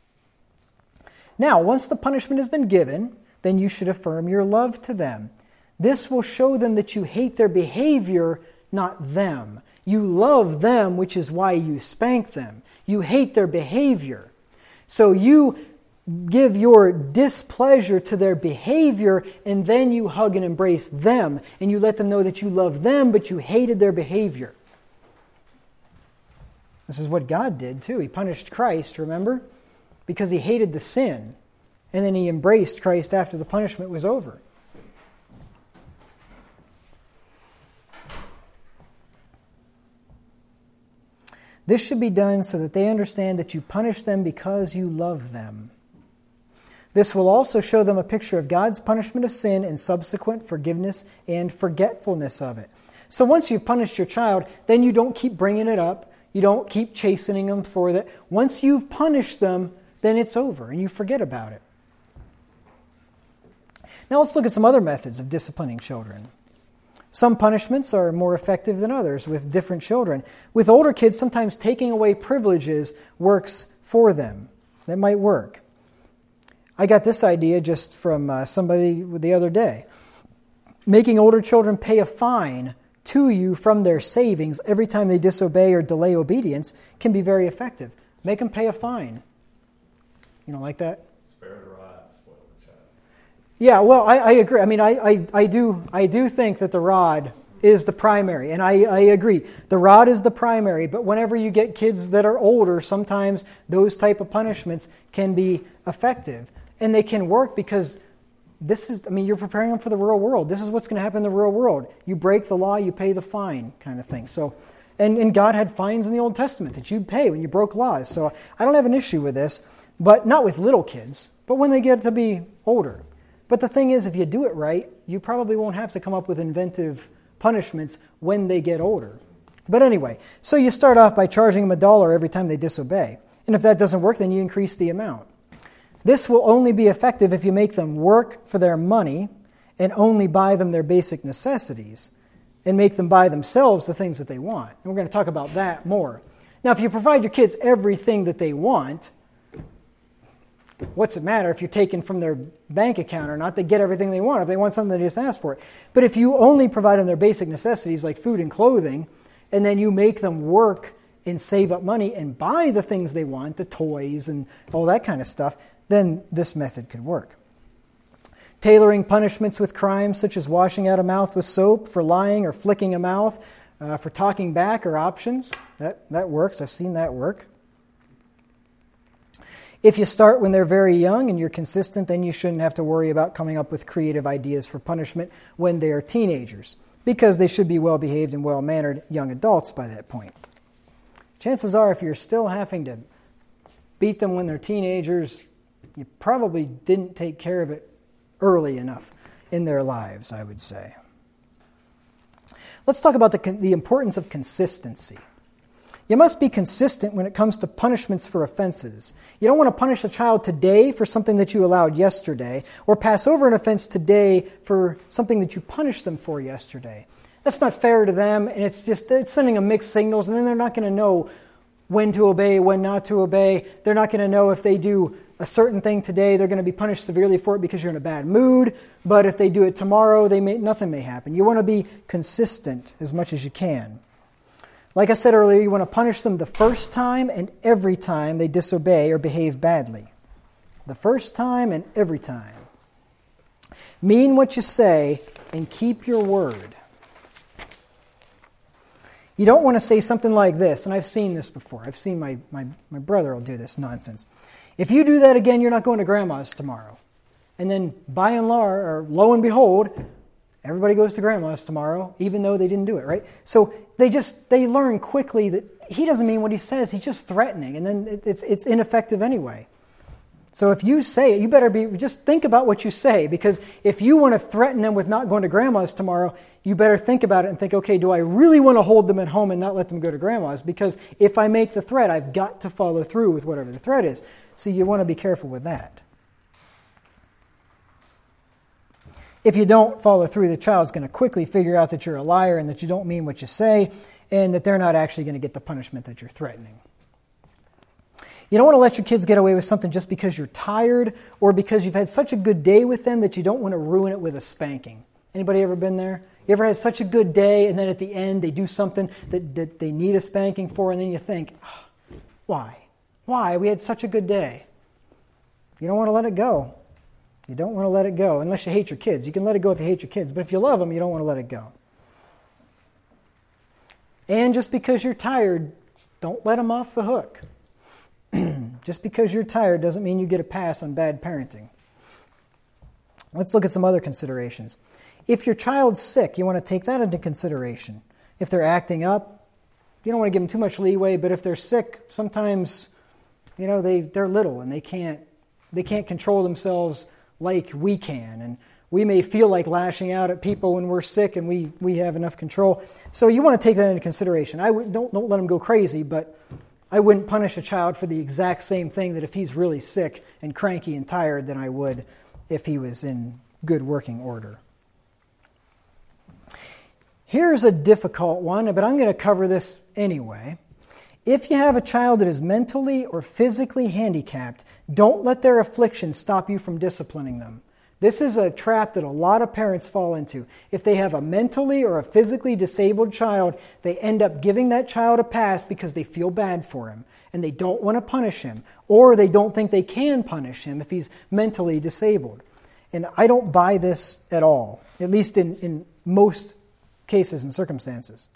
Now, once the punishment has been given, then you should affirm your love to them. This will show them that you hate their behavior, not them. You love them, which is why you spank them. You hate their behavior. So you give your displeasure to their behavior, and then you hug and embrace them, and you let them know that you love them, but you hated their behavior. This is what God did too. He punished Christ, remember? Because he hated the sin. And then he embraced Christ after the punishment was over. This should be done so that they understand that you punish them because you love them. This will also show them a picture of God's punishment of sin and subsequent forgiveness and forgetfulness of it. So once you've punished your child, then you don't keep bringing it up. You don't keep chastening them for that. Once you've punished them, then it's over and you forget about it. Now let's look at some other methods of disciplining children. Some punishments are more effective than others with different children. With older kids, sometimes taking away privileges works for them. That might work. I got this idea just from somebody the other day. Making older children pay a fine to you from their savings every time they disobey or delay obedience can be very effective. Make them pay a fine. You don't like that? Spare the rod, spoil the child. Yeah, well, I agree. I mean, I do think that the rod is the primary, and I agree. The rod is the primary, but whenever you get kids that are older, sometimes those type of punishments can be effective. And they can work because you're preparing them for the real world. This is what's going to happen in the real world. You break the law, you pay the fine, kind of thing. So, and God had fines in the Old Testament that you'd pay when you broke laws. So I don't have an issue with this, but not with little kids, but when they get to be older. But the thing is, if you do it right, you probably won't have to come up with inventive punishments when they get older. But anyway, so you start off by charging them $1 every time they disobey. And if that doesn't work, then you increase the amount. This will only be effective if you make them work for their money and only buy them their basic necessities and make them buy themselves the things that they want. And we're going to talk about that more. Now, if you provide your kids everything that they want, what's it matter if you're taking from their bank account or not? They get everything they want. If they want something, they just ask for it. But if you only provide them their basic necessities like food and clothing, and then you make them work and save up money and buy the things they want, the toys and all that kind of stuff, then this method could work. Tailoring punishments with crimes such as washing out a mouth with soap for lying or flicking a mouth, for talking back are options. That works. I've seen that work. If you start when they're very young and you're consistent, then you shouldn't have to worry about coming up with creative ideas for punishment when they are teenagers, because they should be well-behaved and well-mannered young adults by that point. Chances are, if you're still having to beat them when they're teenagers, you probably didn't take care of it early enough in their lives, I would say. Let's talk about the importance of consistency. You must be consistent when it comes to punishments for offenses. You don't want to punish a child today for something that you allowed yesterday, or pass over an offense today for something that you punished them for yesterday. That's not fair to them, and it's sending them mixed signals, and then they're not going to know when to obey, when not to obey. They're not going to know if they do a certain thing today, they're going to be punished severely for it because you're in a bad mood, but if they do it tomorrow, nothing may happen. You want to be consistent as much as you can. Like I said earlier, you want to punish them the first time and every time they disobey or behave badly. The first time and every time. Mean what you say and keep your word. You don't want to say something like this, and I've seen this before. I've seen my brother will do this nonsense. If you do that again, you're not going to Grandma's tomorrow. And then by and large, or lo and behold, everybody goes to Grandma's tomorrow, even though they didn't do it, right? So they learn quickly that he doesn't mean what he says. He's just threatening, and then it's ineffective anyway. So if you say it, you better just think about what you say, because if you want to threaten them with not going to Grandma's tomorrow, you better think about it and think, okay, do I really want to hold them at home and not let them go to Grandma's? Because if I make the threat, I've got to follow through with whatever the threat is. So you want to be careful with that. If you don't follow through, the child's going to quickly figure out that you're a liar and that you don't mean what you say, and that they're not actually going to get the punishment that you're threatening. You don't want to let your kids get away with something just because you're tired or because you've had such a good day with them that you don't want to ruin it with a spanking. Anybody ever been there? You ever had such a good day and then at the end they do something that they need a spanking for, and then you think, oh, why? Why? We had such a good day. You don't want to let it go. You don't want to let it go unless you hate your kids. You can let it go if you hate your kids, but if you love them, you don't want to let it go. And just because you're tired, don't let them off the hook. Just because you're tired doesn't mean you get a pass on bad parenting. Let's look at some other considerations. If your child's sick, you want to take that into consideration. If they're acting up, you don't want to give them too much leeway, but if they're sick, sometimes, they're little and they can't control themselves like we can. And we may feel like lashing out at people when we're sick and we have enough control. So you want to take that into consideration. Don't let them go crazy, but I wouldn't punish a child for the exact same thing that if he's really sick and cranky and tired than I would if he was in good working order. Here's a difficult one, but I'm going to cover this anyway. If you have a child that is mentally or physically handicapped, don't let their affliction stop you from disciplining them. This is a trap that a lot of parents fall into. If they have a mentally or a physically disabled child, they end up giving that child a pass because they feel bad for him and they don't want to punish him, or they don't think they can punish him if he's mentally disabled. And I don't buy this at all, at least in most cases and circumstances.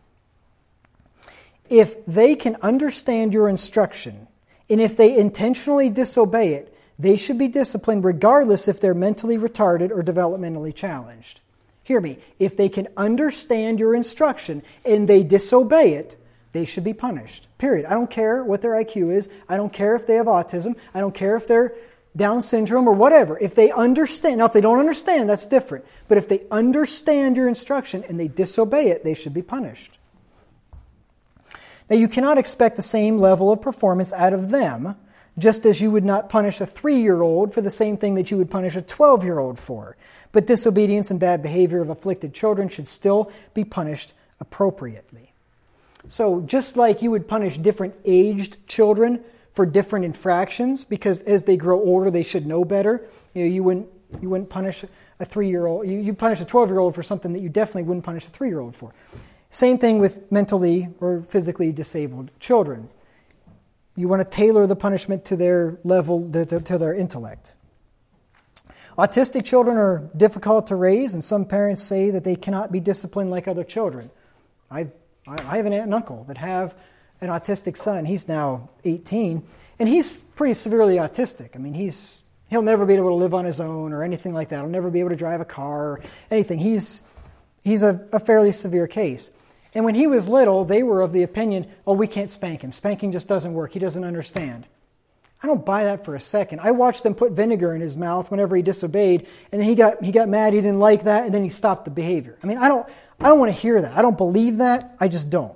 If they can understand your instruction, and if they intentionally disobey it, they should be disciplined regardless if they're mentally retarded or developmentally challenged. Hear me. If they can understand your instruction and they disobey it, they should be punished. Period. I don't care what their IQ is. I don't care if they have autism. I don't care if they're Down syndrome or whatever. If they understand, now if they don't understand, that's different. But if they understand your instruction and they disobey it, they should be punished. Now you cannot expect the same level of performance out of them, just as you would not punish a 3-year-old for the same thing that you would punish a 12-year-old for. But disobedience and bad behavior of afflicted children should still be punished appropriately. So just like you would punish different aged children for different infractions because as they grow older, they should know better. You wouldn't punish a 3-year-old. You punish a 12-year-old for something that you definitely wouldn't punish a 3-year-old for. Same thing with mentally or physically disabled children. You want to tailor the punishment to their level, to their intellect. Autistic children are difficult to raise, and some parents say that they cannot be disciplined like other children. I have an aunt and uncle that have an autistic son. He's now 18, and he's pretty severely autistic. I mean, he'll never be able to live on his own or anything like that. He'll never be able to drive a car or anything. He's a fairly severe case. And when he was little, they were of the opinion, oh, we can't spank him. Spanking just doesn't work. He doesn't understand. I don't buy that for a second. I watched them put vinegar in his mouth whenever he disobeyed, and then he got mad, he didn't like that, and then he stopped the behavior. I mean, I don't want to hear that. I don't believe that. I just don't.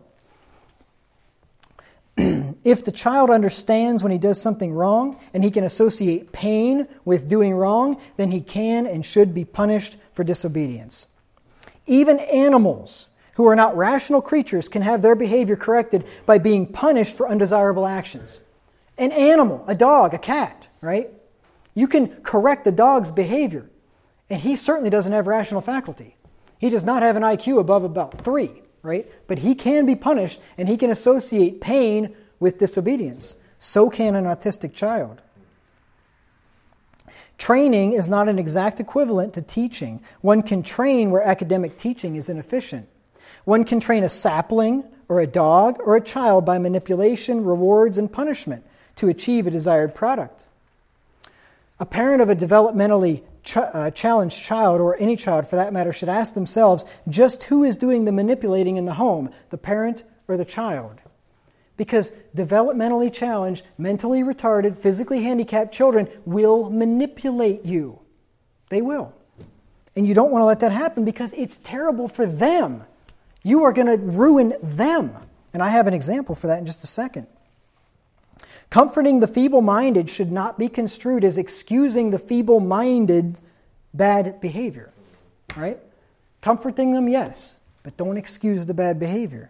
If the child understands when he does something wrong and he can associate pain with doing wrong, then he can and should be punished for disobedience. Even animals who are not rational creatures can have their behavior corrected by being punished for undesirable actions. An animal, a dog, a cat, right? You can correct the dog's behavior, and he certainly doesn't have rational faculty. He does not have an IQ above about 3, right? But he can be punished, and he can associate pain with disobedience. So can an autistic child. Training is not an exact equivalent to teaching. One can train where academic teaching is inefficient. One can train a sapling or a dog or a child by manipulation, rewards, and punishment to achieve a desired product. A parent of a developmentally challenged child, or any child for that matter, should ask themselves just who is doing the manipulating in the home, the parent or the child. Because developmentally challenged, mentally retarded, physically handicapped children will manipulate you. They will. And you don't want to let that happen because it's terrible for them. You are going to ruin them. And I have an example for that in just a second. Comforting the feeble-minded should not be construed as excusing the feeble-minded bad behavior. Right? Comforting them, yes, but don't excuse the bad behavior.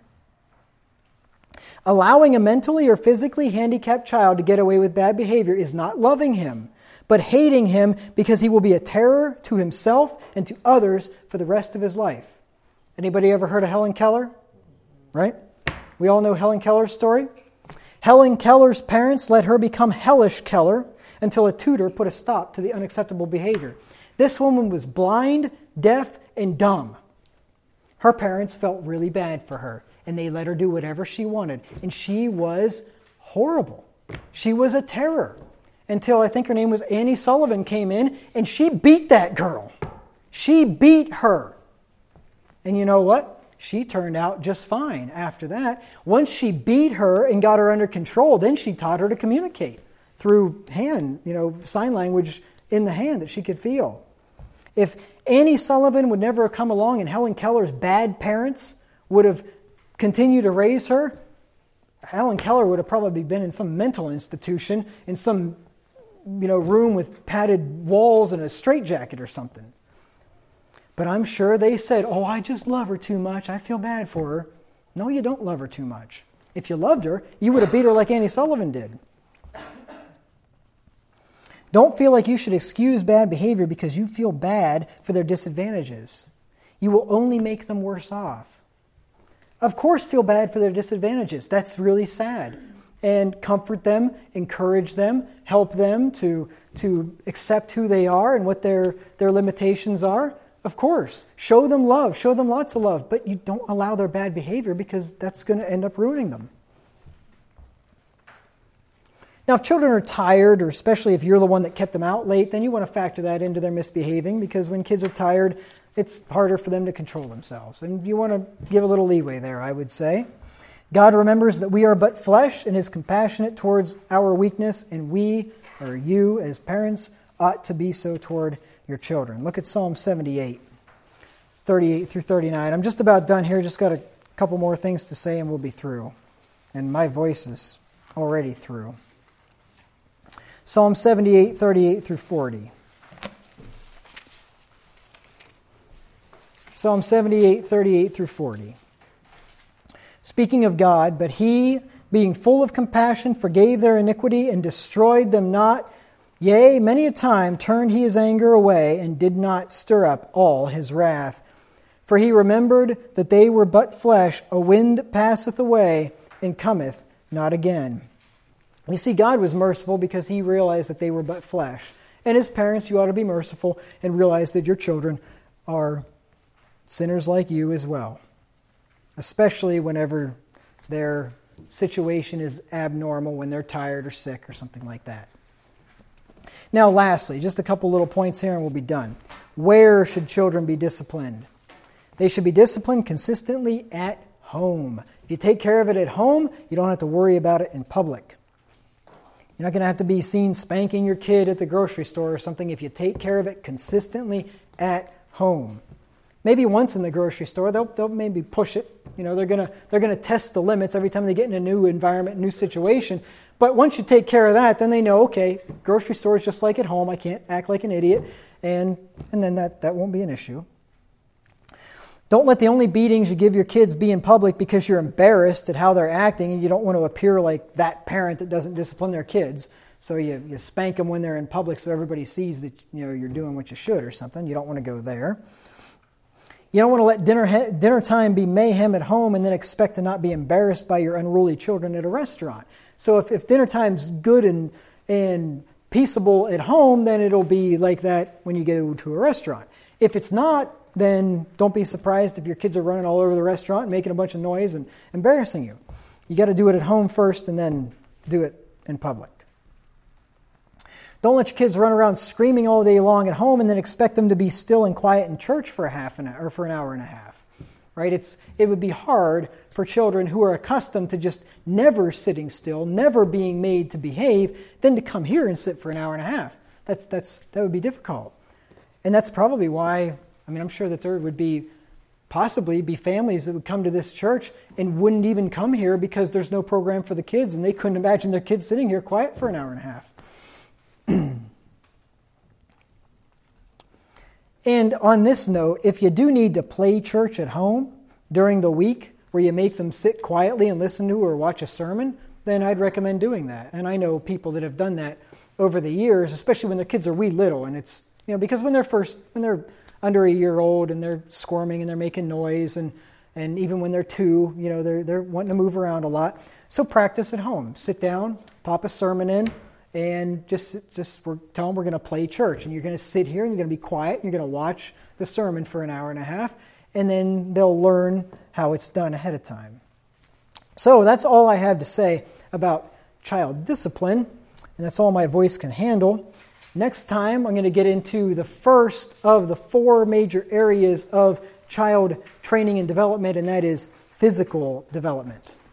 Allowing a mentally or physically handicapped child to get away with bad behavior is not loving him, but hating him because he will be a terror to himself and to others for the rest of his life. Anybody ever heard of Helen Keller? Right? We all know Helen Keller's story. Helen Keller's parents let her become hellish Keller until a tutor put a stop to the unacceptable behavior. This woman was blind, deaf, and dumb. Her parents felt really bad for her, and they let her do whatever she wanted. And she was horrible. She was a terror. Until I think her name was Annie Sullivan came in, and she beat that girl. She beat her. And you know what? She turned out just fine after that. Once she beat her and got her under control, then she taught her to communicate through hand, sign language in the hand that she could feel. If Annie Sullivan would never have come along and Helen Keller's bad parents would have continued to raise her, Helen Keller would have probably been in some mental institution, in some room with padded walls and a straitjacket or something. But I'm sure they said, oh, I just love her too much. I feel bad for her. No, you don't love her too much. If you loved her, you would have beat her like Annie Sullivan did. Don't feel like you should excuse bad behavior because you feel bad for their disadvantages. You will only make them worse off. Of course, feel bad for their disadvantages. That's really sad. And comfort them, encourage them, help them to accept who they are and what their limitations are. Of course, show them love, show them lots of love, but you don't allow their bad behavior because that's going to end up ruining them. Now, if children are tired, or especially if you're the one that kept them out late, then you want to factor that into their misbehaving, because when kids are tired, it's harder for them to control themselves. And you want to give a little leeway there, I would say. God remembers that we are but flesh and is compassionate towards our weakness, and we, or you as parents, ought to be so toward your children. Look at Psalm 78, 38 through 39. I'm just about done here. Just got a couple more things to say and we'll be through. And my voice is already through. Psalm 78, 38 through 40. Psalm 78, 38 through 40. Speaking of God, but he being full of compassion, forgave their iniquity and destroyed them not. Yea, many a time turned he his anger away and did not stir up all his wrath. For he remembered that they were but flesh, a wind that passeth away and cometh not again. You see, God was merciful because he realized that they were but flesh. And as parents, you ought to be merciful and realize that your children are sinners like you as well, especially whenever their situation is abnormal, when they're tired or sick or something like that. Now, lastly, just a couple little points here and we'll be done. Where should children be disciplined? They should be disciplined consistently at home. If you take care of it at home, you don't have to worry about it in public. You're not going to have to be seen spanking your kid at the grocery store or something if you take care of it consistently at home. Maybe once in the grocery store, they'll maybe push it. You know, they're gonna test the limits every time they get in a new environment, new situation. But once you take care of that, then they know, okay, grocery store is just like at home. I can't act like an idiot, and then that won't be an issue. Don't let the only beatings you give your kids be in public because you're embarrassed at how they're acting and you don't want to appear like that parent that doesn't discipline their kids. So you spank them when they're in public so everybody sees that you're doing what you should or something. You don't want to go there. You don't want to let dinner time be mayhem at home and then expect to not be embarrassed by your unruly children at a restaurant. So if dinner time's good and peaceable at home, then it'll be like that when you go to a restaurant. If it's not, then don't be surprised if your kids are running all over the restaurant and making a bunch of noise and embarrassing you. You got to do it at home first and then do it in public. Don't let your kids run around screaming all day long at home and then expect them to be still and quiet in church for an hour and a half. Right? It would be hard for children who are accustomed to just never sitting still, never being made to behave, then to come here and sit for an hour and a half. That would be difficult. And that's probably why, I'm sure that there would possibly be families that would come to this church and wouldn't even come here because there's no program for the kids and they couldn't imagine their kids sitting here quiet for an hour and a half. And on this note, if you do need to play church at home during the week where you make them sit quietly and listen to or watch a sermon, then I'd recommend doing that. And I know people that have done that over the years, especially when their kids are wee little. And it's, because when they're under a year old and they're squirming and they're making noise and even when they're 2, they're wanting to move around a lot. So practice at home. Sit down, pop a sermon in, and just tell them we're going to play church. And you're going to sit here and you're going to be quiet and you're going to watch the sermon for an hour and a half. And then they'll learn how it's done ahead of time. So that's all I have to say about child discipline. And that's all my voice can handle. Next time, I'm going to get into the first of the 4 major areas of child training and development, and that is physical development.